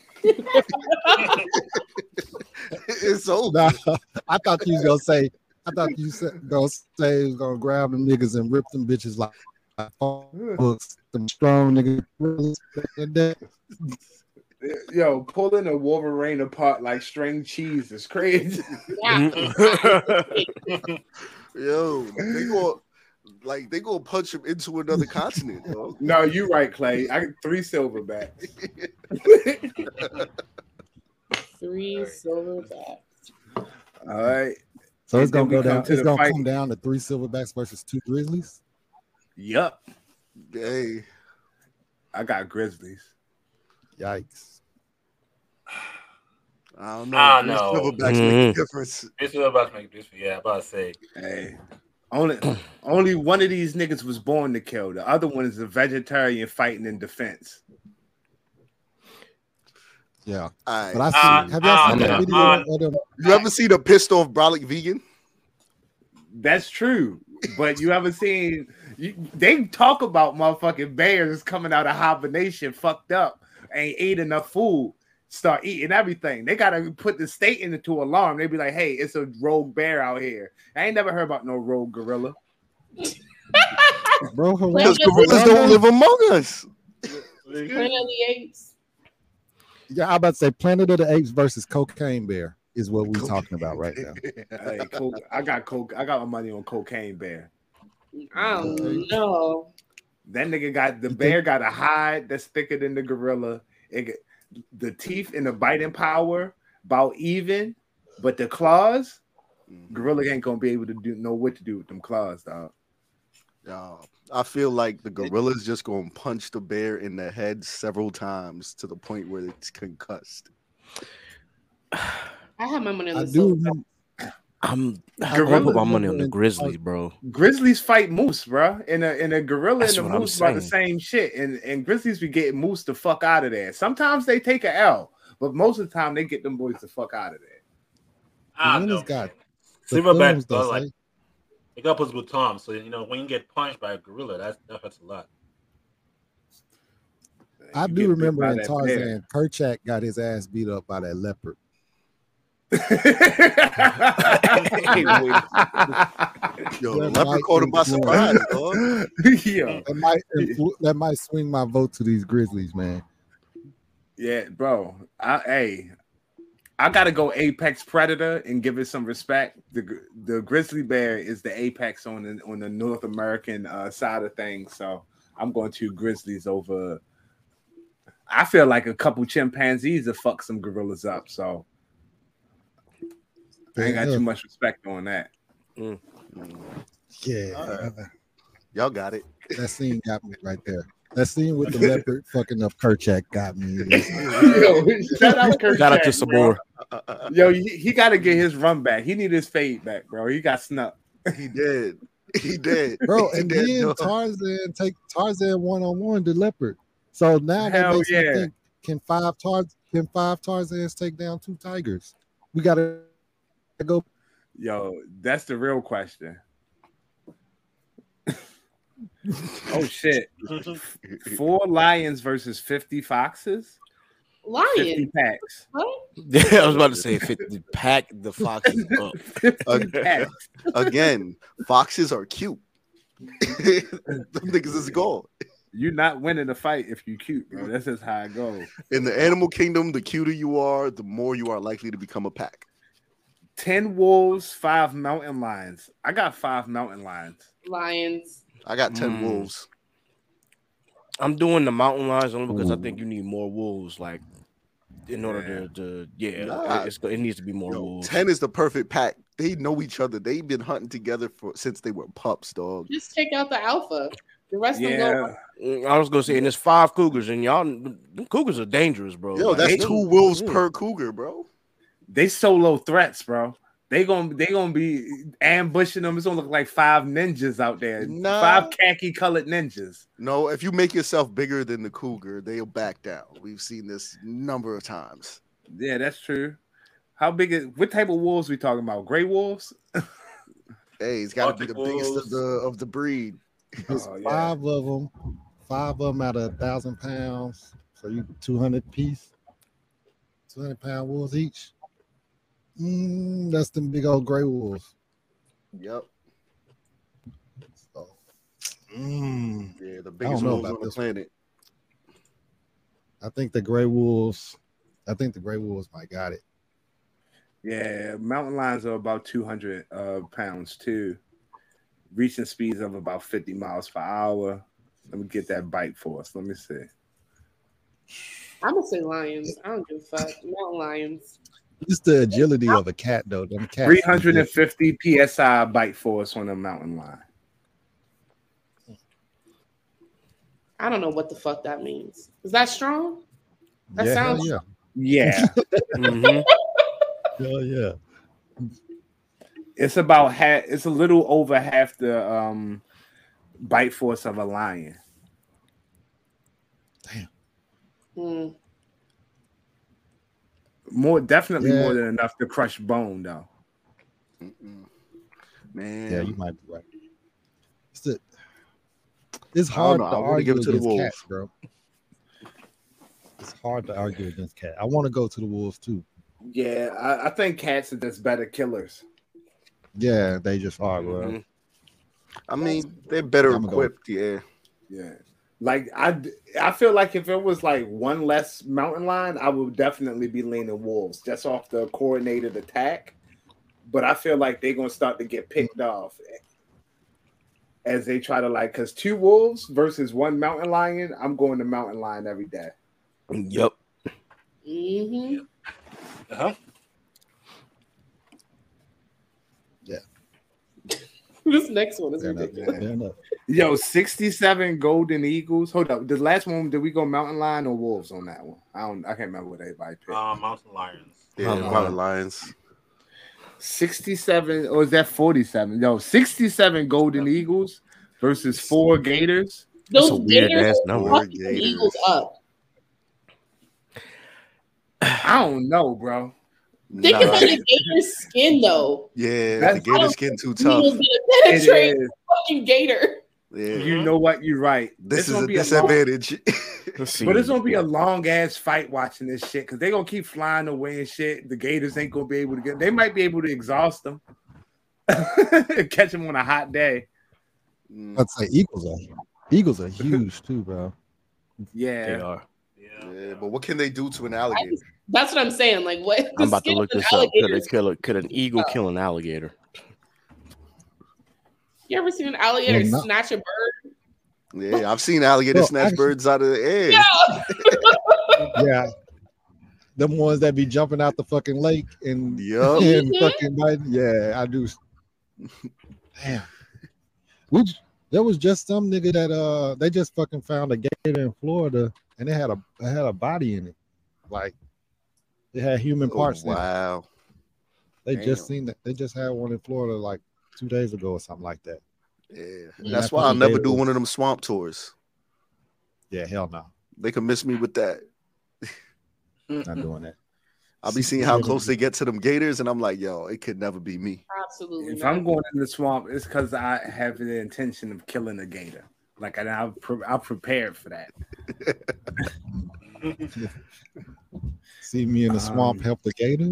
it's over. Nah, I thought you was gonna say. I thought you gonna say he was gonna grab them niggas and rip them bitches like books. Them strong niggas. Yo, pulling a Wolverine apart like string cheese is crazy. Yo, they gonna punch him into another continent, dog. No, you right, Clay. I got 3 Silverbacks. 3 Silverbacks. All right. So it's And then gonna go we come down. to It's the gonna fight. come down to 3 Silverbacks versus 2 Grizzlies. Yup. Hey, I got Grizzlies. Yikes! I don't know. I These know. Silverbacks make a difference. This is about to make this. Yeah, I'm about to say. Hey. Only one of these niggas was born to kill. The other one is a vegetarian fighting in defense. Yeah, All right. but I see. Have y'all seen that no. video of them? You ever seen a pissed off brolic vegan? That's true. But you haven't seen they talk about motherfucking bears coming out of hibernation fucked up, ain't ate enough food, start eating everything. They gotta put the state into alarm. They be like, hey, it's a rogue bear out here. I ain't never heard about no rogue gorilla. Bro, Because gorillas don't live among us. Planet of the Apes. Yeah, I'm about to say Planet of the Apes versus Cocaine Bear is what we're talking about right now. Hey, I got my money on Cocaine Bear. I don't know. That nigga got the bear got a hide that's thicker than the gorilla. The teeth and the biting power about even, but the claws, gorilla ain't gonna be able to know what to do with them claws, dog. I feel like the gorilla's just gonna punch the bear in the head several times to the point where it's concussed. I have my money on I the do. Silverback. remember- I'm gonna put my money on the Grizzlies, bro. Grizzlies fight moose, bro, and a gorilla That's and a what I'm moose about the saying. same shit. And Grizzlies be getting moose the fuck out of there. Sometimes they take a L, but most of the time they get them boys the fuck out of there. I The don't know. winner's got the Silverback thumbs, does though, like say. they got puts good Tom. So when you get punched by a gorilla, that hurts a lot. I You do get bit remember by in that Tarzan, Kerchak got his ass beat up by that leopard. Yo, That the leopard might caught him by influence- surprise, dog. Yo, That might swing my vote to these Grizzlies, man. yeah, bro. I gotta go Apex Predator and give it some respect. The grizzly bear is the apex on the North American side of things, so I'm going to Grizzlies over. I feel like a couple chimpanzees have fucked some gorillas up, so I ain't got too much respect on that. Yeah, Y'all got it. that scene got me right there. That scene with the leopard fucking up Kerchak got me. Yo, shout out Kirk Shout out to Jack, bro. Sabor. Yo, he got to get his run back. He need his fade back, bro. He got snuck. He did. He did. Bro, He and did, then dog. Tarzan one-on-one the leopard. So now that Hell makes me yeah. think, can five Tarzans take down 2 tigers? We gotta go. Yo, that's the real question. Oh shit. 4 lions versus 50 foxes? 50 Lion. packs. What? I was about to say 50 pack the foxes up. 50 packs. Again, foxes are cute. Them niggas is gold. You're not winning the fight if you cute, bro. That's just how it goes. In the animal kingdom, the cuter you are, the more you are likely to become a pack. 10 wolves, 5 mountain lions. I got 5 mountain lions. Lions. I got 10 wolves. I'm doing the mountain lions only because I think you need more wolves, like in order to Nah. it needs to be more Yo, wolves. 10 is the perfect pack. They know each other. They've been hunting together since they were pups, dog. Just take out the alpha. The rest of them Yeah. go. I was gonna say, and there's 5 cougars, and y'all, them cougars are dangerous, bro. Yo, Like, that's they- 2 wolves per cougar, bro. They solo threats, bro. They gonna be ambushing them. It's gonna look like 5 ninjas out there. Nah. 5 khaki colored ninjas. No, if you make yourself bigger than the cougar, they'll back down. We've seen this number of times. Yeah, that's true. How big is what type of wolves we talking about? Gray wolves? Hey, it's got to be the Arctic biggest wolves. of the breed. There's Oh, yeah. 5 of them. 5 of them out of 1,000 pounds. So you 200 piece, 200-pound wolves each. That's them big old gray wolves. Yep. So, Yeah, the biggest know wolves about on the this one. planet. I think the gray wolves might got it. Yeah, mountain lions are about 200 pounds too. Reaching speeds of about 50 miles per hour. Let me get that bite for us. Let me see. I'm gonna say lions. I don't give a fuck. Mountain lions. Just the agility of a cat, though. Them cats. 350 psi bite force on a mountain lion. I don't know what the fuck that means. Is that strong? That Yeah, sounds. hell Yeah, Mhm. yeah. Hell yeah. it's about half. It's a little over half the bite force of a lion. Hmm. Definitely Yeah. more than enough to crush bone, though. Man, Yeah, you might be right. It's I don't hard know. to I wanna argue give it to the against wolves. cats, bro. It's hard to argue against cats. I want to go to the wolves too. Yeah, I think cats are just better killers. Yeah, they just are, bro. Mhm. I mean, they're better I'm gonna go. equipped. Yeah. Yeah. Like I feel like if it was like one less mountain lion, I would definitely be leaning wolves just off the coordinated attack. But I feel like they're gonna start to get picked off as they try to because 2 wolves versus 1 mountain lion, I'm going to mountain lion every day. Yep. Mm-hmm. Uh-huh. This next one is Fair enough. ridiculous. Fair enough. Yo, 67 golden eagles. Hold up. The last one, did we go mountain lion or wolves on that one? I can't remember what everybody picked. Mountain lions. Yeah, Mountain mountain lions. lions. 67 or is that 47? Yo, 67 golden eagles versus 4 gators. That's a Those weird gators ass are number. fucking Gators. eagles up. I don't know, bro. Think Nah. about the gator's skin, though. Yeah, That's- the gator skin too tough. Eagles gonna It penetrate is. the fucking gator. Yeah. You know what? You're right. This It's is gonna a be long- disadvantage. Let's see. But it's gonna be a long ass fight watching this shit because they're gonna keep flying away and shit. The gators ain't gonna be able to get. They might be able to exhaust them, catch them on a hot day. I'd say eagles are huge too, bro. They Yeah, are. Yeah, but what can they do to an alligator? That's what I'm saying. Like, what? the I'm about to skin look of an this up. alligator is- Could an eagle kill an alligator? You ever seen an alligator Well, no. snatch a bird? Yeah, I've seen alligators Well, snatch actually- birds out of the air. Yeah. Them ones that be jumping out the fucking lake and, Yup. and fucking biting. Yeah, I do. Damn. There was just some nigga that they just fucking found a gator in Florida and it had a body in it. Like it had human parts in it. Wow. They just Damn. seen that. They just had one in Florida like 2 days ago or something like that. Yeah. Yeah, That's that why I'll fucking never gator do was- one of them swamp tours. Yeah, hell no. They can miss me with that. Not doing that. I'll be seeing how close they get to them gators, and I'm like, yo, it could never be me. Absolutely. if not. I'm going in the swamp, it's because I have the intention of killing a gator. Like, and I'm prepared for that. See me in the swamp help the gator.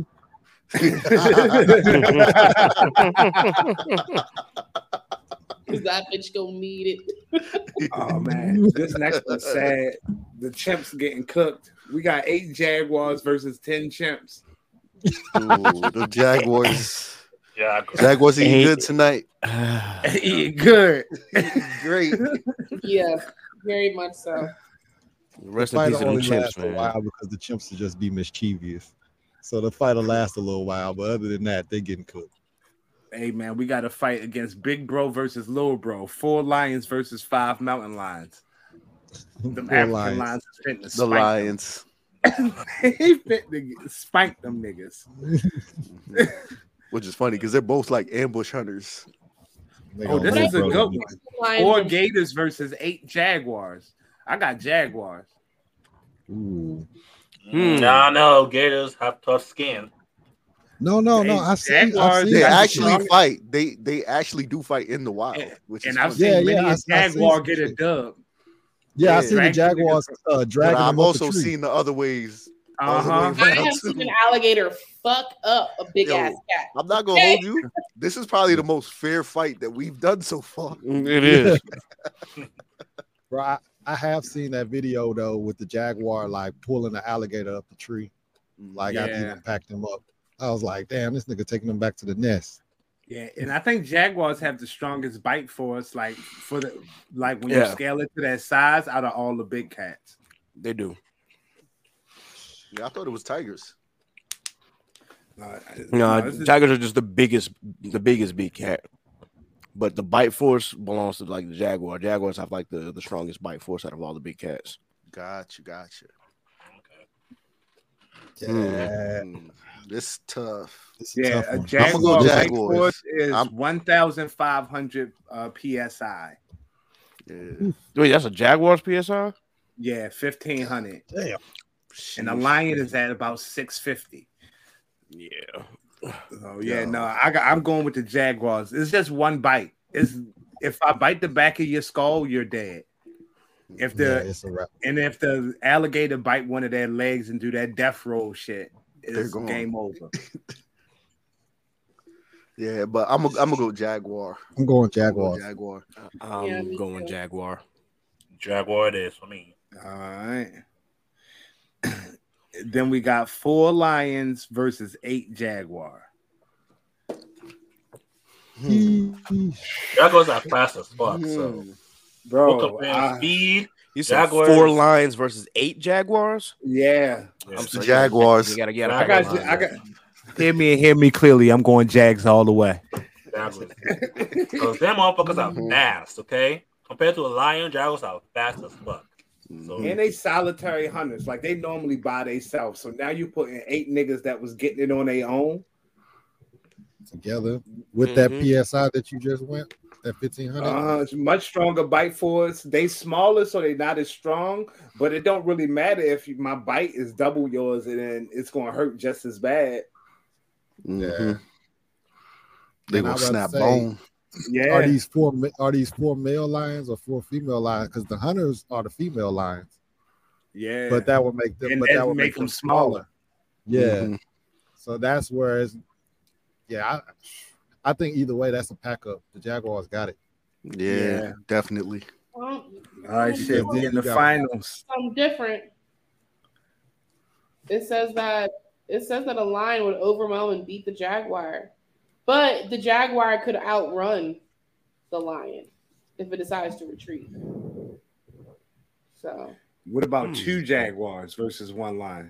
Cause that bitch gonna need it. Oh man, this next one's sad. The chimps getting cooked. We got 8 jaguars versus 10 chimps. Ooh, the Jaguars. Yeah. Jaguars eating Hey. good tonight. Eating good. Great. Yeah, very much so. Rest in Fight peace to them only chimps, lasts a man. while because the chimps will just be mischievous. So the fight will last a little while, but other than that, they getting cooked. Hey man, we got to fight against Big Bro versus Little Bro. 4 lions versus 5 mountain lions. Them Poor African lions. lions is fitting to The spike Lions. them. He fit to spank them niggas. which is funny because they're both like ambush hunters. Oh, this is a good one. Lions 4 and- Gators versus 8 Jaguars. I got Jaguars. Ooh. I know Gators have tough skin. No. I've seen They got actually strong- fight. They actually do fight in the wild, which is And I've funny. seen many I a seen Jaguar some get a shit. dub. Yeah, I seen the Drag Jaguars But dragging I've them up also the tree. seen the other ways. all the way Uh-huh. I around, have too. seen an alligator fuck up a big Yo, ass cat. I'm not gonna hold you. This is probably the most fair fight that we've done so far. It is. Bro, I have seen that video though with the Jaguar like pulling the alligator up the tree, like after he Yeah. done packed him up. I was like, damn, this nigga taking them back to the nest. Yeah, and I think Jaguars have the strongest bite force, like when you Yeah. scale it to that size out of all the big cats. They do. Yeah, I thought it was tigers. No, this is- tigers are just the biggest big cat. But the bite force belongs to like the Jaguar. Jaguars have like the strongest bite force out of all the big cats. Gotcha. Yeah, This is tough. this is a Yeah, tough a one. Jaguar bite Jaguars. force is I'm- 1,500 psi. Yeah. Wait, that's a Jaguar's PSI? Yeah, 1,500. Damn. And the lion is at about 650. Yeah. So yeah, no, I'm going with the Jaguars. It's just one bite. If I bite the back of your skull, you're dead. If Yeah, the it's a wrap. and if the alligator bite one of their legs and do that death roll shit, They're it's gone. game over. Yeah, but I'm gonna go Jaguar. I'm going I'm Jaguars. gonna go Jaguar. I'm Yeah, me going too. Jaguar. Jaguar it is for me. All right. Then we got 4 Lions versus 8 Jaguar. Jaguars are fast as fuck. So Bro, look up in speed. You said Jaguars. 4 Lions versus 8 Jaguars? yeah. Yeah. The Jaguars. You gotta I pack got a line. I got hear me clearly. I'm going Jags all the way. Jaguars. Because them motherfuckers are fast, okay? Compared to a lion, Jaguars are fast as fuck. So And they solitary hunters. Like they normally by themselves. So now you put in 8 niggas that was getting it on their own. Together with that PSI that you just went, that 1,500. It's much stronger bite force. They smaller, so they're not as strong. But it don't really matter if my bite is double yours, and then it's gonna hurt just as bad. Mhm. They And I gonna was snap about to say, bone. Yeah, Are these 4 male lions or 4 female lions? Because the hunters are the female lions, yeah. but that would make them. And But that that would make make them smaller. Yeah. Mhm. So that's where it's. Yeah, I think either way, that's a pack up. The Jaguars got it. Yeah, definitely. All right, shit. We in the Yeah. finals. Something different. It says that a lion would overwhelm and beat the jaguar, but the jaguar could outrun the lion if it decides to retreat. So What about 2 Jaguars versus 1 lion?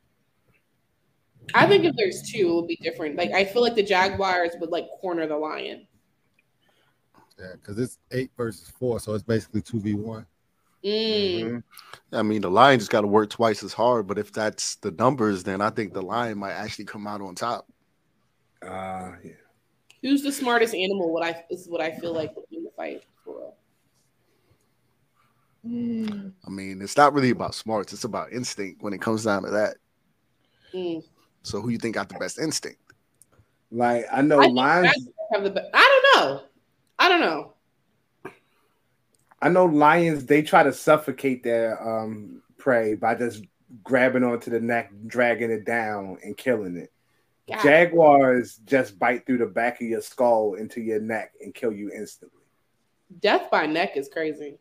I think if there's 2, it would be different. Like I feel like the jaguars would like corner the lion. Yeah, because it's 8 versus 4, so it's basically 2v1. Mm. I mean, the lion just got to work twice as hard. But if that's the numbers, then I think the lion might actually come out on top. Yeah. Who's the smartest animal? Is what I feel like in the fight for. I mean, it's not really about smarts; it's about instinct when it comes down to that. Mm. So, who you think got the best instinct? Like I know I think lions. jaguars have the I don't know. I know lions. They try to suffocate their prey by just grabbing onto the neck, dragging it down, and killing it. God. Jaguars just bite through the back of your skull into your neck and kill you instantly. Death by neck is crazy.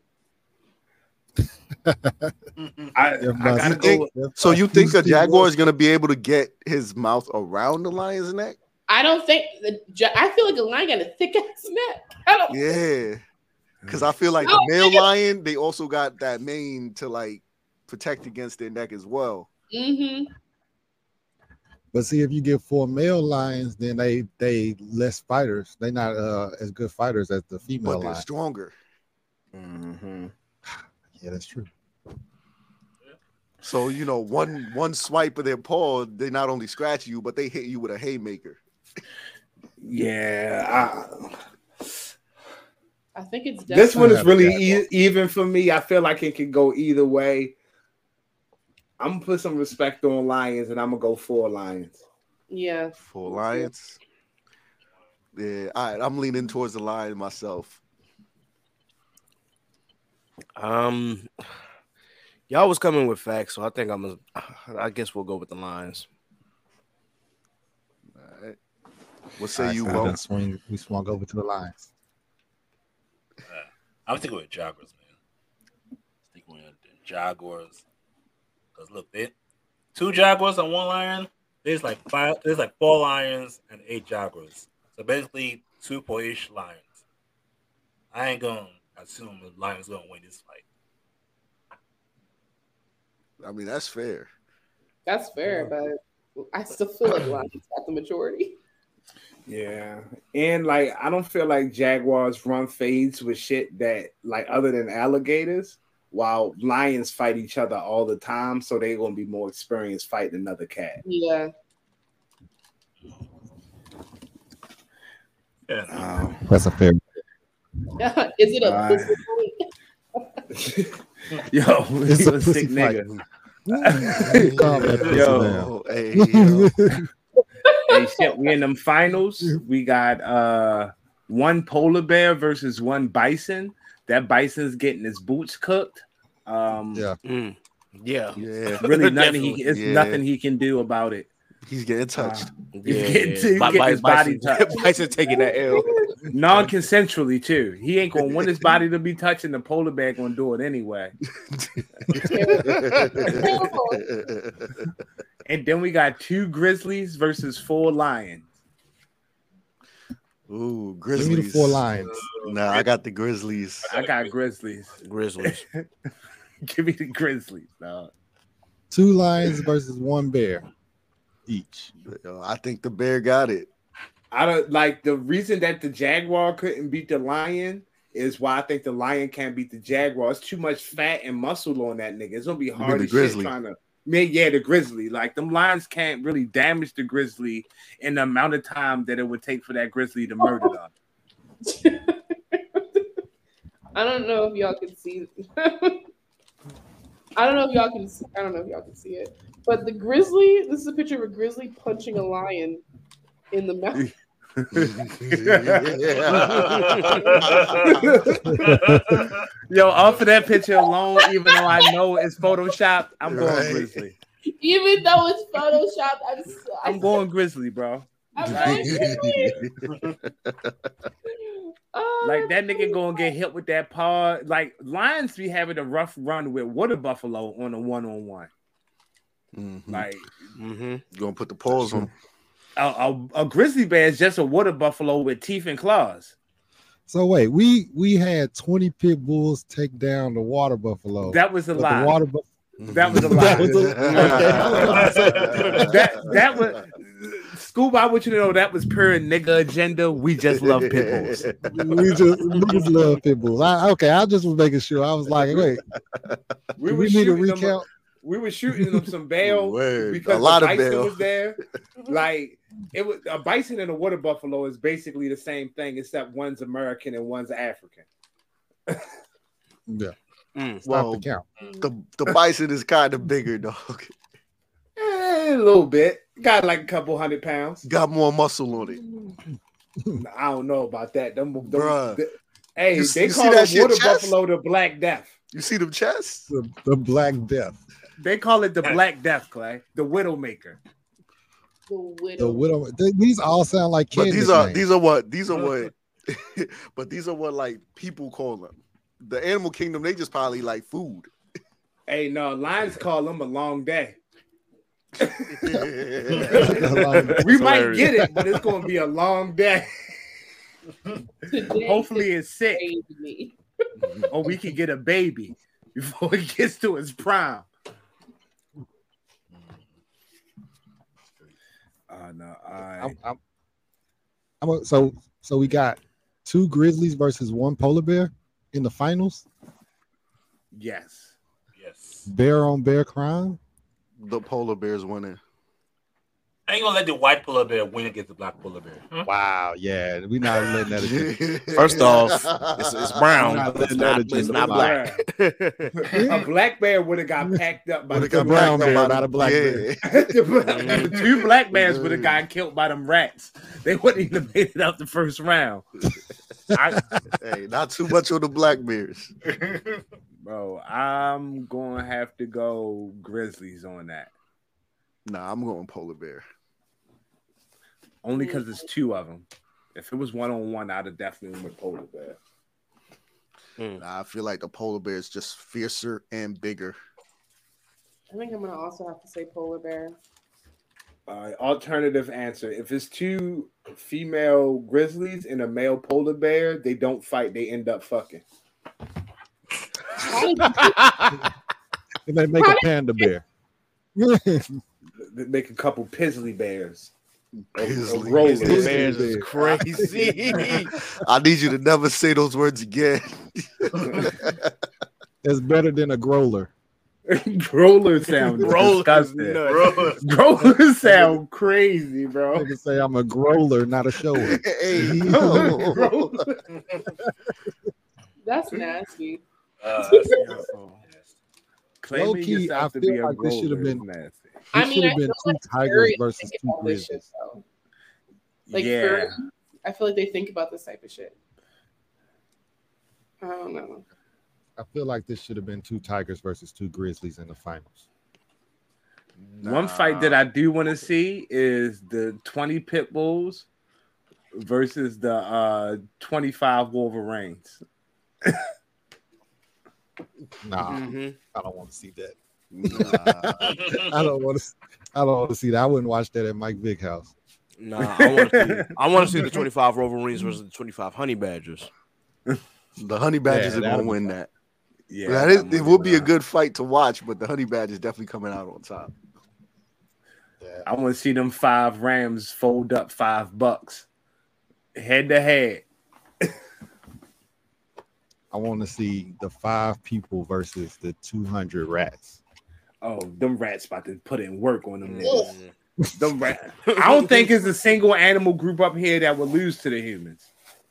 I gotta go. So, you think a jaguar is going to be able to get his mouth around the lion's neck? I don't think I feel like a lion got a thick ass neck. I don't. Yeah, because I feel like Oh, the male lion, they also got that mane to like protect against their neck as well. Mm-hmm. But see, if you get 4 male lions, then they less fighters. They not as good fighters as the female But they're lion. stronger. Yeah, that's true. So one swipe of their paw, they not only scratch you, but they hit you with a haymaker. Yeah, I think it's this one definitely. is really even for me. I feel like it could go either way. I'm gonna put some respect on Lions, and I'm gonna go for Lions. Yeah. For Lions. Yeah, all right. I'm leaning towards the Lions myself. Y'all was coming with facts, so I think I guess we'll go with the Lions. All right. What say you, Mo? We swung over to the Lions. I'm sticking with Jaguars, man. Sticking with the Jaguars. Because look, two Jaguars and one Lion. There's like 4 Lions and 8 Jaguars. So basically 2 for each Lions. I ain't gonna assume the Lions gonna win this fight. I mean, that's fair. That's fair, but I still feel like Lions got the majority. Yeah, and like I don't feel like Jaguars run fades with shit that like other than alligators, while lions fight each other all the time, so they're gonna be more experienced fighting another cat. Yeah. Yeah. That's a fair. Is it a pussy fight? Yo, It's he's a a pussy sick fight. nigga. Calm that pussy Yo. down. Hey, shit, we in them finals. We got one polar bear versus one bison. That bison's getting his boots cooked. Yeah. Yeah. Really nothing Definitely. nothing he can do about it. He's getting touched. He's getting his body touched. Bison taking that L. Non-consensually too. He ain't gonna want his body to be touched, and the polar bear gonna do it anyway. And then we got 2 grizzlies versus 4 lions. Ooh, Give me the Grizzlies. 4 Lions. Nah, I got the Grizzlies. I got grizzlies. Grizzlies. Give me the grizzlies, dog. 2 lions versus 1 bear each. I think the bear got it. I don't like the reason that the jaguar couldn't beat the lion is why I think the lion can't beat the jaguar. It's too much fat and muscle on that nigga. It's gonna be hard the as shit grizzly. trying to. Yeah, the grizzly. Like them lions can't really damage the grizzly in the amount of time that it would take for that grizzly to murder them. I don't know if y'all can see. I don't know if y'all can see it. But the grizzly, this is a picture of a grizzly punching a lion in the mouth. Yo, off of that picture alone, even though I know it's photoshopped, I'm going grizzly. Even though it's photoshopped, I'm going grizzly, bro. I'm going grizzly. Like that nigga gonna get hit with that paw. Like lions be having a rough run with water buffalo on a 1-on-1. Like, Gonna put the paws on. A grizzly bear is just a water buffalo with teeth and claws. So wait, we had 20 pit bulls take down the water buffalo. That was a lie. The water buffalo. That was a lie. that was Scoob. I want you to know that was pure nigga agenda. We just love pit bulls. We just love pit bulls. I just was making sure. I was like, wait, we need a recount. We were shooting them some bail because a lot the of bison bail was there. Like it was a bison and a water buffalo is basically the same thing, except one's American and one's African. Yeah. Well, the count. The bison is kind of bigger, dog. A little bit. Got like a couple 100 pounds. Got more muscle on it. I don't know about that. Bruh. Hey, You they see call that the water shit chest? buffalo the Black Death. You see them chests? The Black Death. They call it the Black Death, Clay. The Widowmaker. The widow. These all sound like But kids. these are what but these are what like people call them. The animal kingdom, they just probably like food. Hey, no, lions call them a long day. We might get it, but it's going to be a long day. Hopefully it's sick. Or we can get a baby before it gets to its prime. So we got 2 grizzlies versus 1 polar bear in the finals. Yes. Bear on bear crime. The polar bear's winning. I ain't gonna let the white polar bear win against the black polar bear. Wow, yeah, we not letting that. First off, it's brown. Not It's letting not, that it's not black. A black bear would have got packed up by Would've the got brown packed up bear by by the black bear. the two black bears would have got killed by them rats. They wouldn't even made it out the first round. Hey, not too much on the black bears. Bro, I'm going to have to go Grizzlies on that. Nah, I'm going polar bear. Only because there's two of them. If it was 1-on-1, I'd have definitely went polar bear. Nah, I feel like the polar bear is just fiercer and bigger. I think I'm gonna also have to say polar bear. Alternative answer. If it's two female grizzlies and a male polar bear, they don't fight. They end up fucking. And they make a panda bear. They make a couple pizzly bears. Pizzly. Rollers. This bears is crazy. I need you to never say those words again. It's better than a growler. Growler sound disgusting. Growler sound crazy, bro. I can say I'm a growler, not a shower. Hey, That's nasty. Claiming Low-key, yourself I to feel be a like this should have growler is been- nasty. I It mean, should I have been feel two like tigers furries versus think two about this shit, grizzlies. though. Like Yeah. furry, I feel like they think about this type of shit. I don't know. I feel like this should have been two tigers versus two grizzlies in the finals. One fight that I do want to see is the 20 pit bulls versus the 25 Wolverines. Nah, Mhm. I don't want to see that. nah. I don't want to see that. I wouldn't watch that at Mike Vick house. Nah, I want to see the 25 Wolverines versus the 25 Honey Badgers. The honey badgers Yeah, are that'll going to be win fun. that. Yeah, That is, it will be a good fight to watch, but the honey badgers definitely coming out on top. I want to see them 5 Rams fold up $5 head to head. I want to see the 5 people versus the 200 rats. Oh, them rats about to put in work on them Ugh. niggas. Them rats. I don't think it's a single animal group up here that would lose to the humans.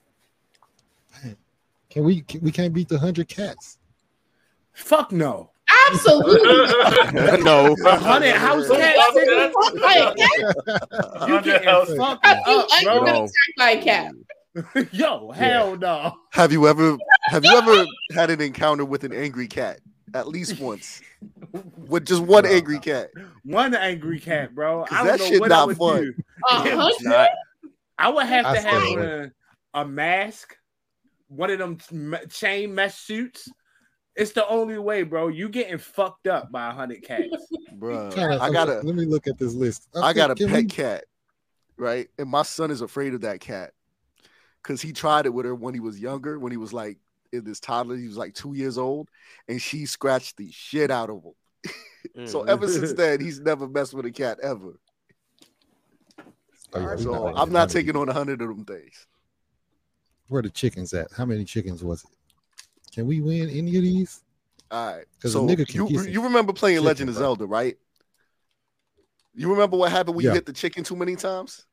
We can't beat the 100 cats. Fuck no. Absolutely. No. 100 house cats. nigga. You getting fucked I feel up, like you're bro. gonna attack by a cat. Yo, hell no. Have you ever had an encounter with an angry cat? At least once. With just one angry cat. One angry cat, bro. 'Cause I that don't know shit what not I would fun. do. It's not. I would have I to have stay on a mask, one of them chain mesh suits. It's the only way, bro. You getting fucked up by 100 cats. Bruh, Let me look at this list. I got a Can pet we- cat, right? And my son is afraid of that cat because he tried it with her when he was younger, when he was like in this toddler, he was like 2 years old, and she scratched the shit out of him. So ever since then, he's never messed with a cat ever. Oh, yeah, we So not I'm not 100. taking on 100 of them things. Where the chickens at? How many chickens was it? Can we win any of these? All right. 'Cause a So nigga can kiss you a remember playing chicken, Legend of bro. Zelda, right? You remember what happened when you Yeah. hit the chicken too many times?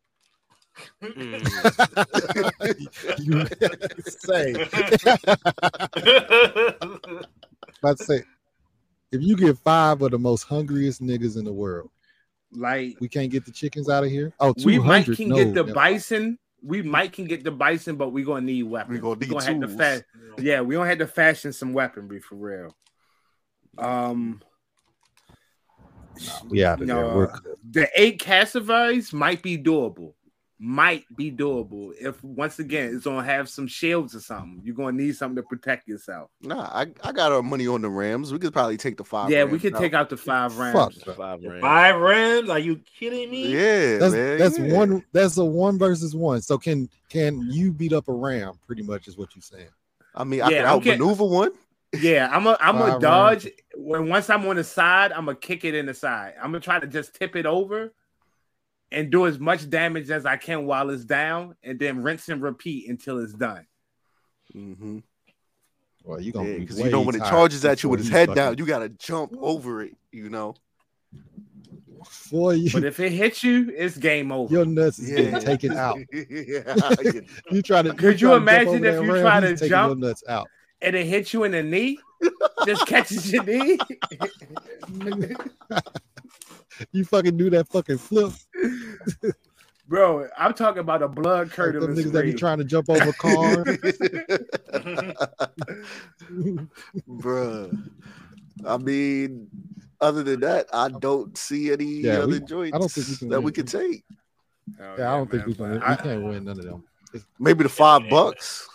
You say, about to say, if you get 5 of the most hungriest niggas in the world, Like, we can't get the chickens out of here. Oh, 200. we might can no, get the no. bison. We might can get the bison, but we're gonna need weapons. We gonna need have to tools. yeah, we gonna have to fashion some weaponry for real. We out of there. No, We're good. the 8 cassowaries might be doable. If once again it's gonna have some shields or something. You're gonna need something to protect yourself. Nah, I got our money on the Rams. We could probably take the 5. Yeah, we Rams could out. take out the 5 Fuck. Rams. 5 Rams? Are you kidding me? Yeah, man. That's yeah. one. That's a 1 versus 1. So can you beat up a ram? Pretty much is what you're saying. I mean, I Yeah, can I'm getting- outmaneuver one. Yeah, I'm a 5 dodge. Once I'm on the side, I'm gonna kick it in the side. I'm gonna try to just tip it over and do as much damage as I can while it's down, and then rinse and repeat until it's done. Mm-hmm. Well, you gonna Yeah, be because you know way when it tired charges at you before with his he head fucking- down, you gotta jump over it. You know. For you, But if it hits you, it's game over. your nuts is getting taken out. You try to. Could you imagine if you try to taking jump your nuts out? and it hits you in the knee? Just catches your knee. You fucking do that fucking flip. Bro, I'm talking about a blood Like curdling them niggas that be scream. trying to jump over cars. Bruh. I mean, other than that, I don't see any other joints I don't think we can that win. we could take. Oh, Yeah, I don't think we can. man, We can't win none of them. Maybe the $5.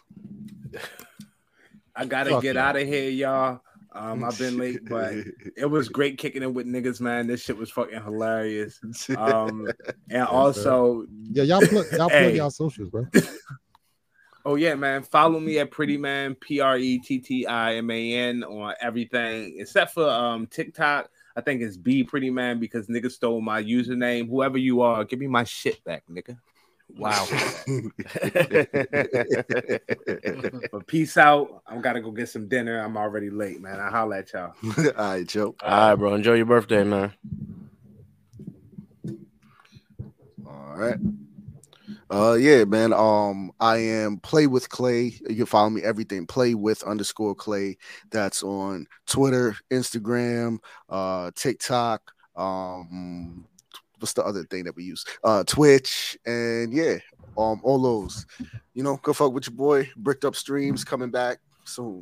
I gotta Fuck get yeah. out of here, y'all. I've been late, but it was great kicking it with niggas, man. This shit was fucking hilarious. And also, Yeah, y'all plug Hey. y'all socials, bro. oh yeah, man, follow me at Pretty Man, PRETTIMAN on everything except for TikTok. I think it's B Pretty Man because niggas stole my username. Whoever you are, give me my shit back, nigga. Wow. But peace out. I'm gotta go get some dinner. I'm already late, man. I'll holler at y'all. All right, Joe. All right, bro. Enjoy your birthday, man. All right. Yeah, man. I am Play with Clay. You can follow me everything Play with _Clay. That's on Twitter, Instagram, TikTok. What's the other thing that we use? Twitch, and yeah, all those. You know, go fuck with your boy. Bricked Up Streams coming back soon.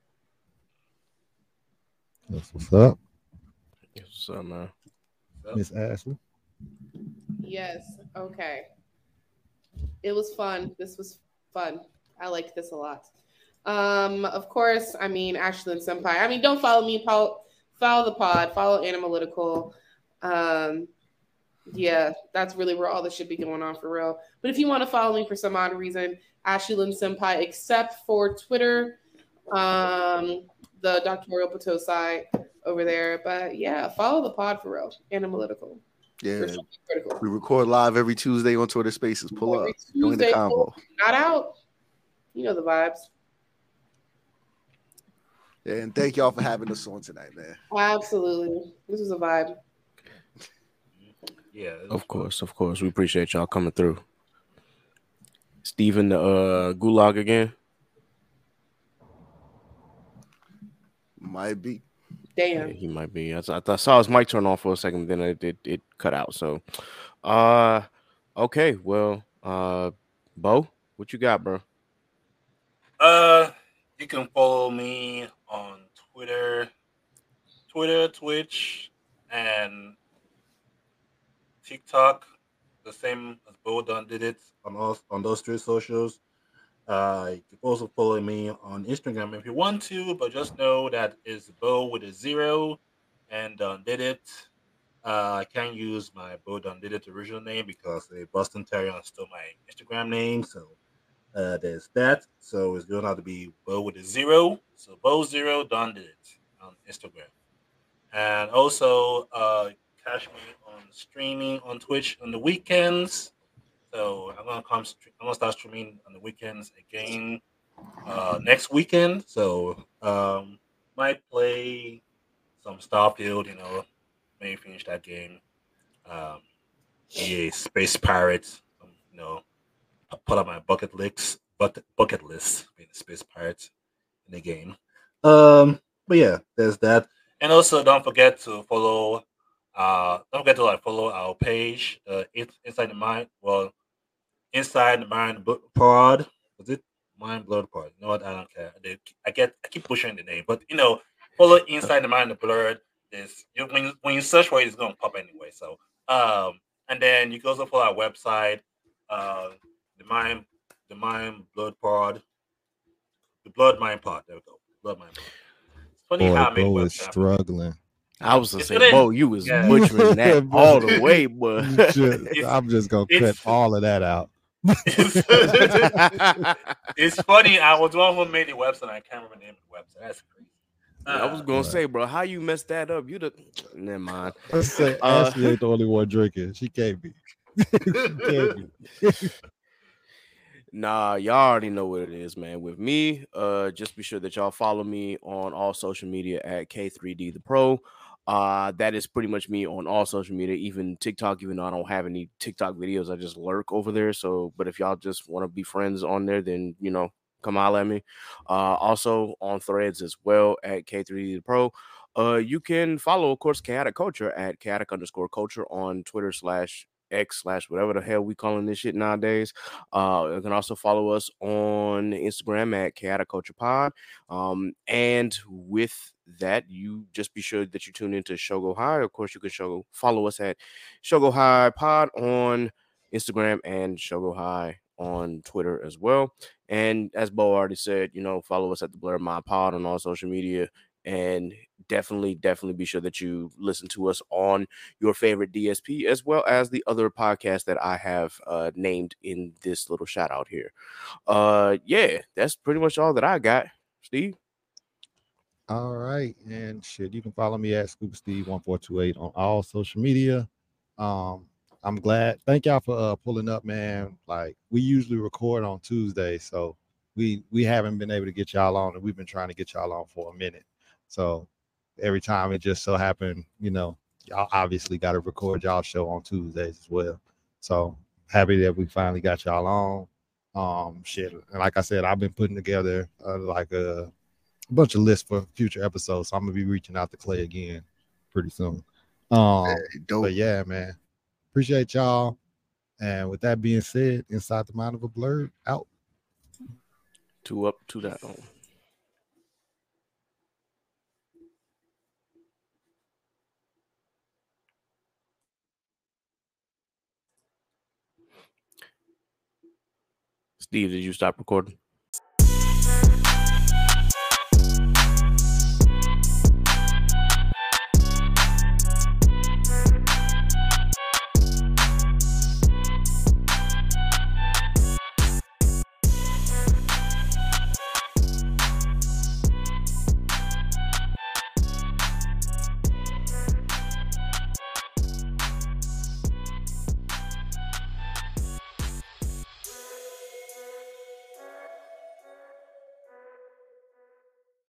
That's what's up, What's up, man? Miss Ashley. Yes. Okay. It was fun. This was fun. I liked this a lot. Of course, I mean, Ashlyn Senpai. I mean, don't follow me. Follow the pod. Follow Analytical. Yeah, that's really where all this should be going on for real. But if you want to follow me for some odd reason, Ashlyn Senpai, except for Twitter, the Doctorial Plateau site over there. But yeah, follow the pod for real. Analytical. Yeah, For something critical. we record live every Tuesday on Twitter Spaces. Pull Every up, join the Tuesday, combo. Not out. You know the vibes. Yeah, and thank y'all for having us on tonight, man. Absolutely. This was a vibe. Yeah. Of course. We appreciate y'all coming through. Steven, the gulag again. Might be. Yeah, Damn. he might be. I saw his mic turn on for a second, then it cut out. So, okay. Well, Bo, what you got, bro? You can follow me on Twitter, Twitch, and TikTok. The same as Bo done did it on those three socials. You can also follow me on Instagram if you want to, but just know that it's Bo with a 0 and Done Did It. I can't use my Bo Done Did It original name because the Boston Terrier stole my Instagram name. So there's that. So it's going to have to be Bo with a 0. So Bo 0 Done Did It on Instagram. And also catch me on streaming on Twitch on the weekends. So I'm gonna start streaming on the weekends again next weekend. So might play some Starfield, maybe finish that game. EA Space Pirates, I put up my bucket list being Space Pirates in the game. But yeah, there's that. And also don't forget to follow follow our page, Inside the Mind. Well, Inside the Mind Pod. Was it Mind Blurred Pod? You know what? I don't care. I keep pushing the name, but follow Inside the Mind Blurred. When you search for it, it's gonna pop anyway. So and then you can also follow our website, the Mind Blood Pod, the Blood Mind Pod. There we go, Blood Mind Pod. It's funny Boy, how I make Bo is websites. struggling. I was gonna It's say, good. Bo, you was Yeah. butchering that all the way, but I'm just gonna cut it's- all of that out. It's funny. I was the one who made the website. I can't remember the name of the website. That's crazy. I was gonna Right. say, bro, how you messed that up? Never mind. I say Ashley ain't the only one drinking. She can't be. She can't be. Nah, y'all already know what it is, man. With me, just be sure that y'all follow me on all social media at K3D the Pro. That is pretty much me on all social media, even TikTok, even though I don't have any TikTok videos. I just lurk over there. So, but if y'all just want to be friends on there, then, come holler at me. Also on Threads as well at K3D the Pro. You can follow, of course, Chaotic Culture at chaotic_culture on Twitter /X/ whatever the hell we calling this shit nowadays. You can also follow us on Instagram at Chaotic Culture Pod. And with that, you just be sure that you tune into Shogo High. Of course, you can follow us at Shogo High Pod on Instagram and Shogo High on Twitter as well. And as Bo already said, follow us at the Blur My Pod on all social media. And definitely be sure that you listen to us on your favorite DSP, as well as the other podcasts that I have named in this little shout out here. Yeah, that's pretty much all that I got. Steve? All right. And shit, you can follow me at ScubaSteve1428 on all social media. I'm glad. Thank y'all for pulling up, man. Like, we usually record on Tuesday, so we haven't been able to get y'all on, and we've been trying to get y'all on for a minute. So every time it just so happened, y'all obviously got to record y'all show on Tuesdays as well. So happy that we finally got y'all on. Shit, and like I said, I've been putting together like a bunch of lists for future episodes. So I'm gonna be reaching out to Clay again pretty soon. But yeah, man, appreciate y'all. And with that being said, Inside the Mind of a Blurred, out. 2 up, 2 down. Steve, did you stop recording?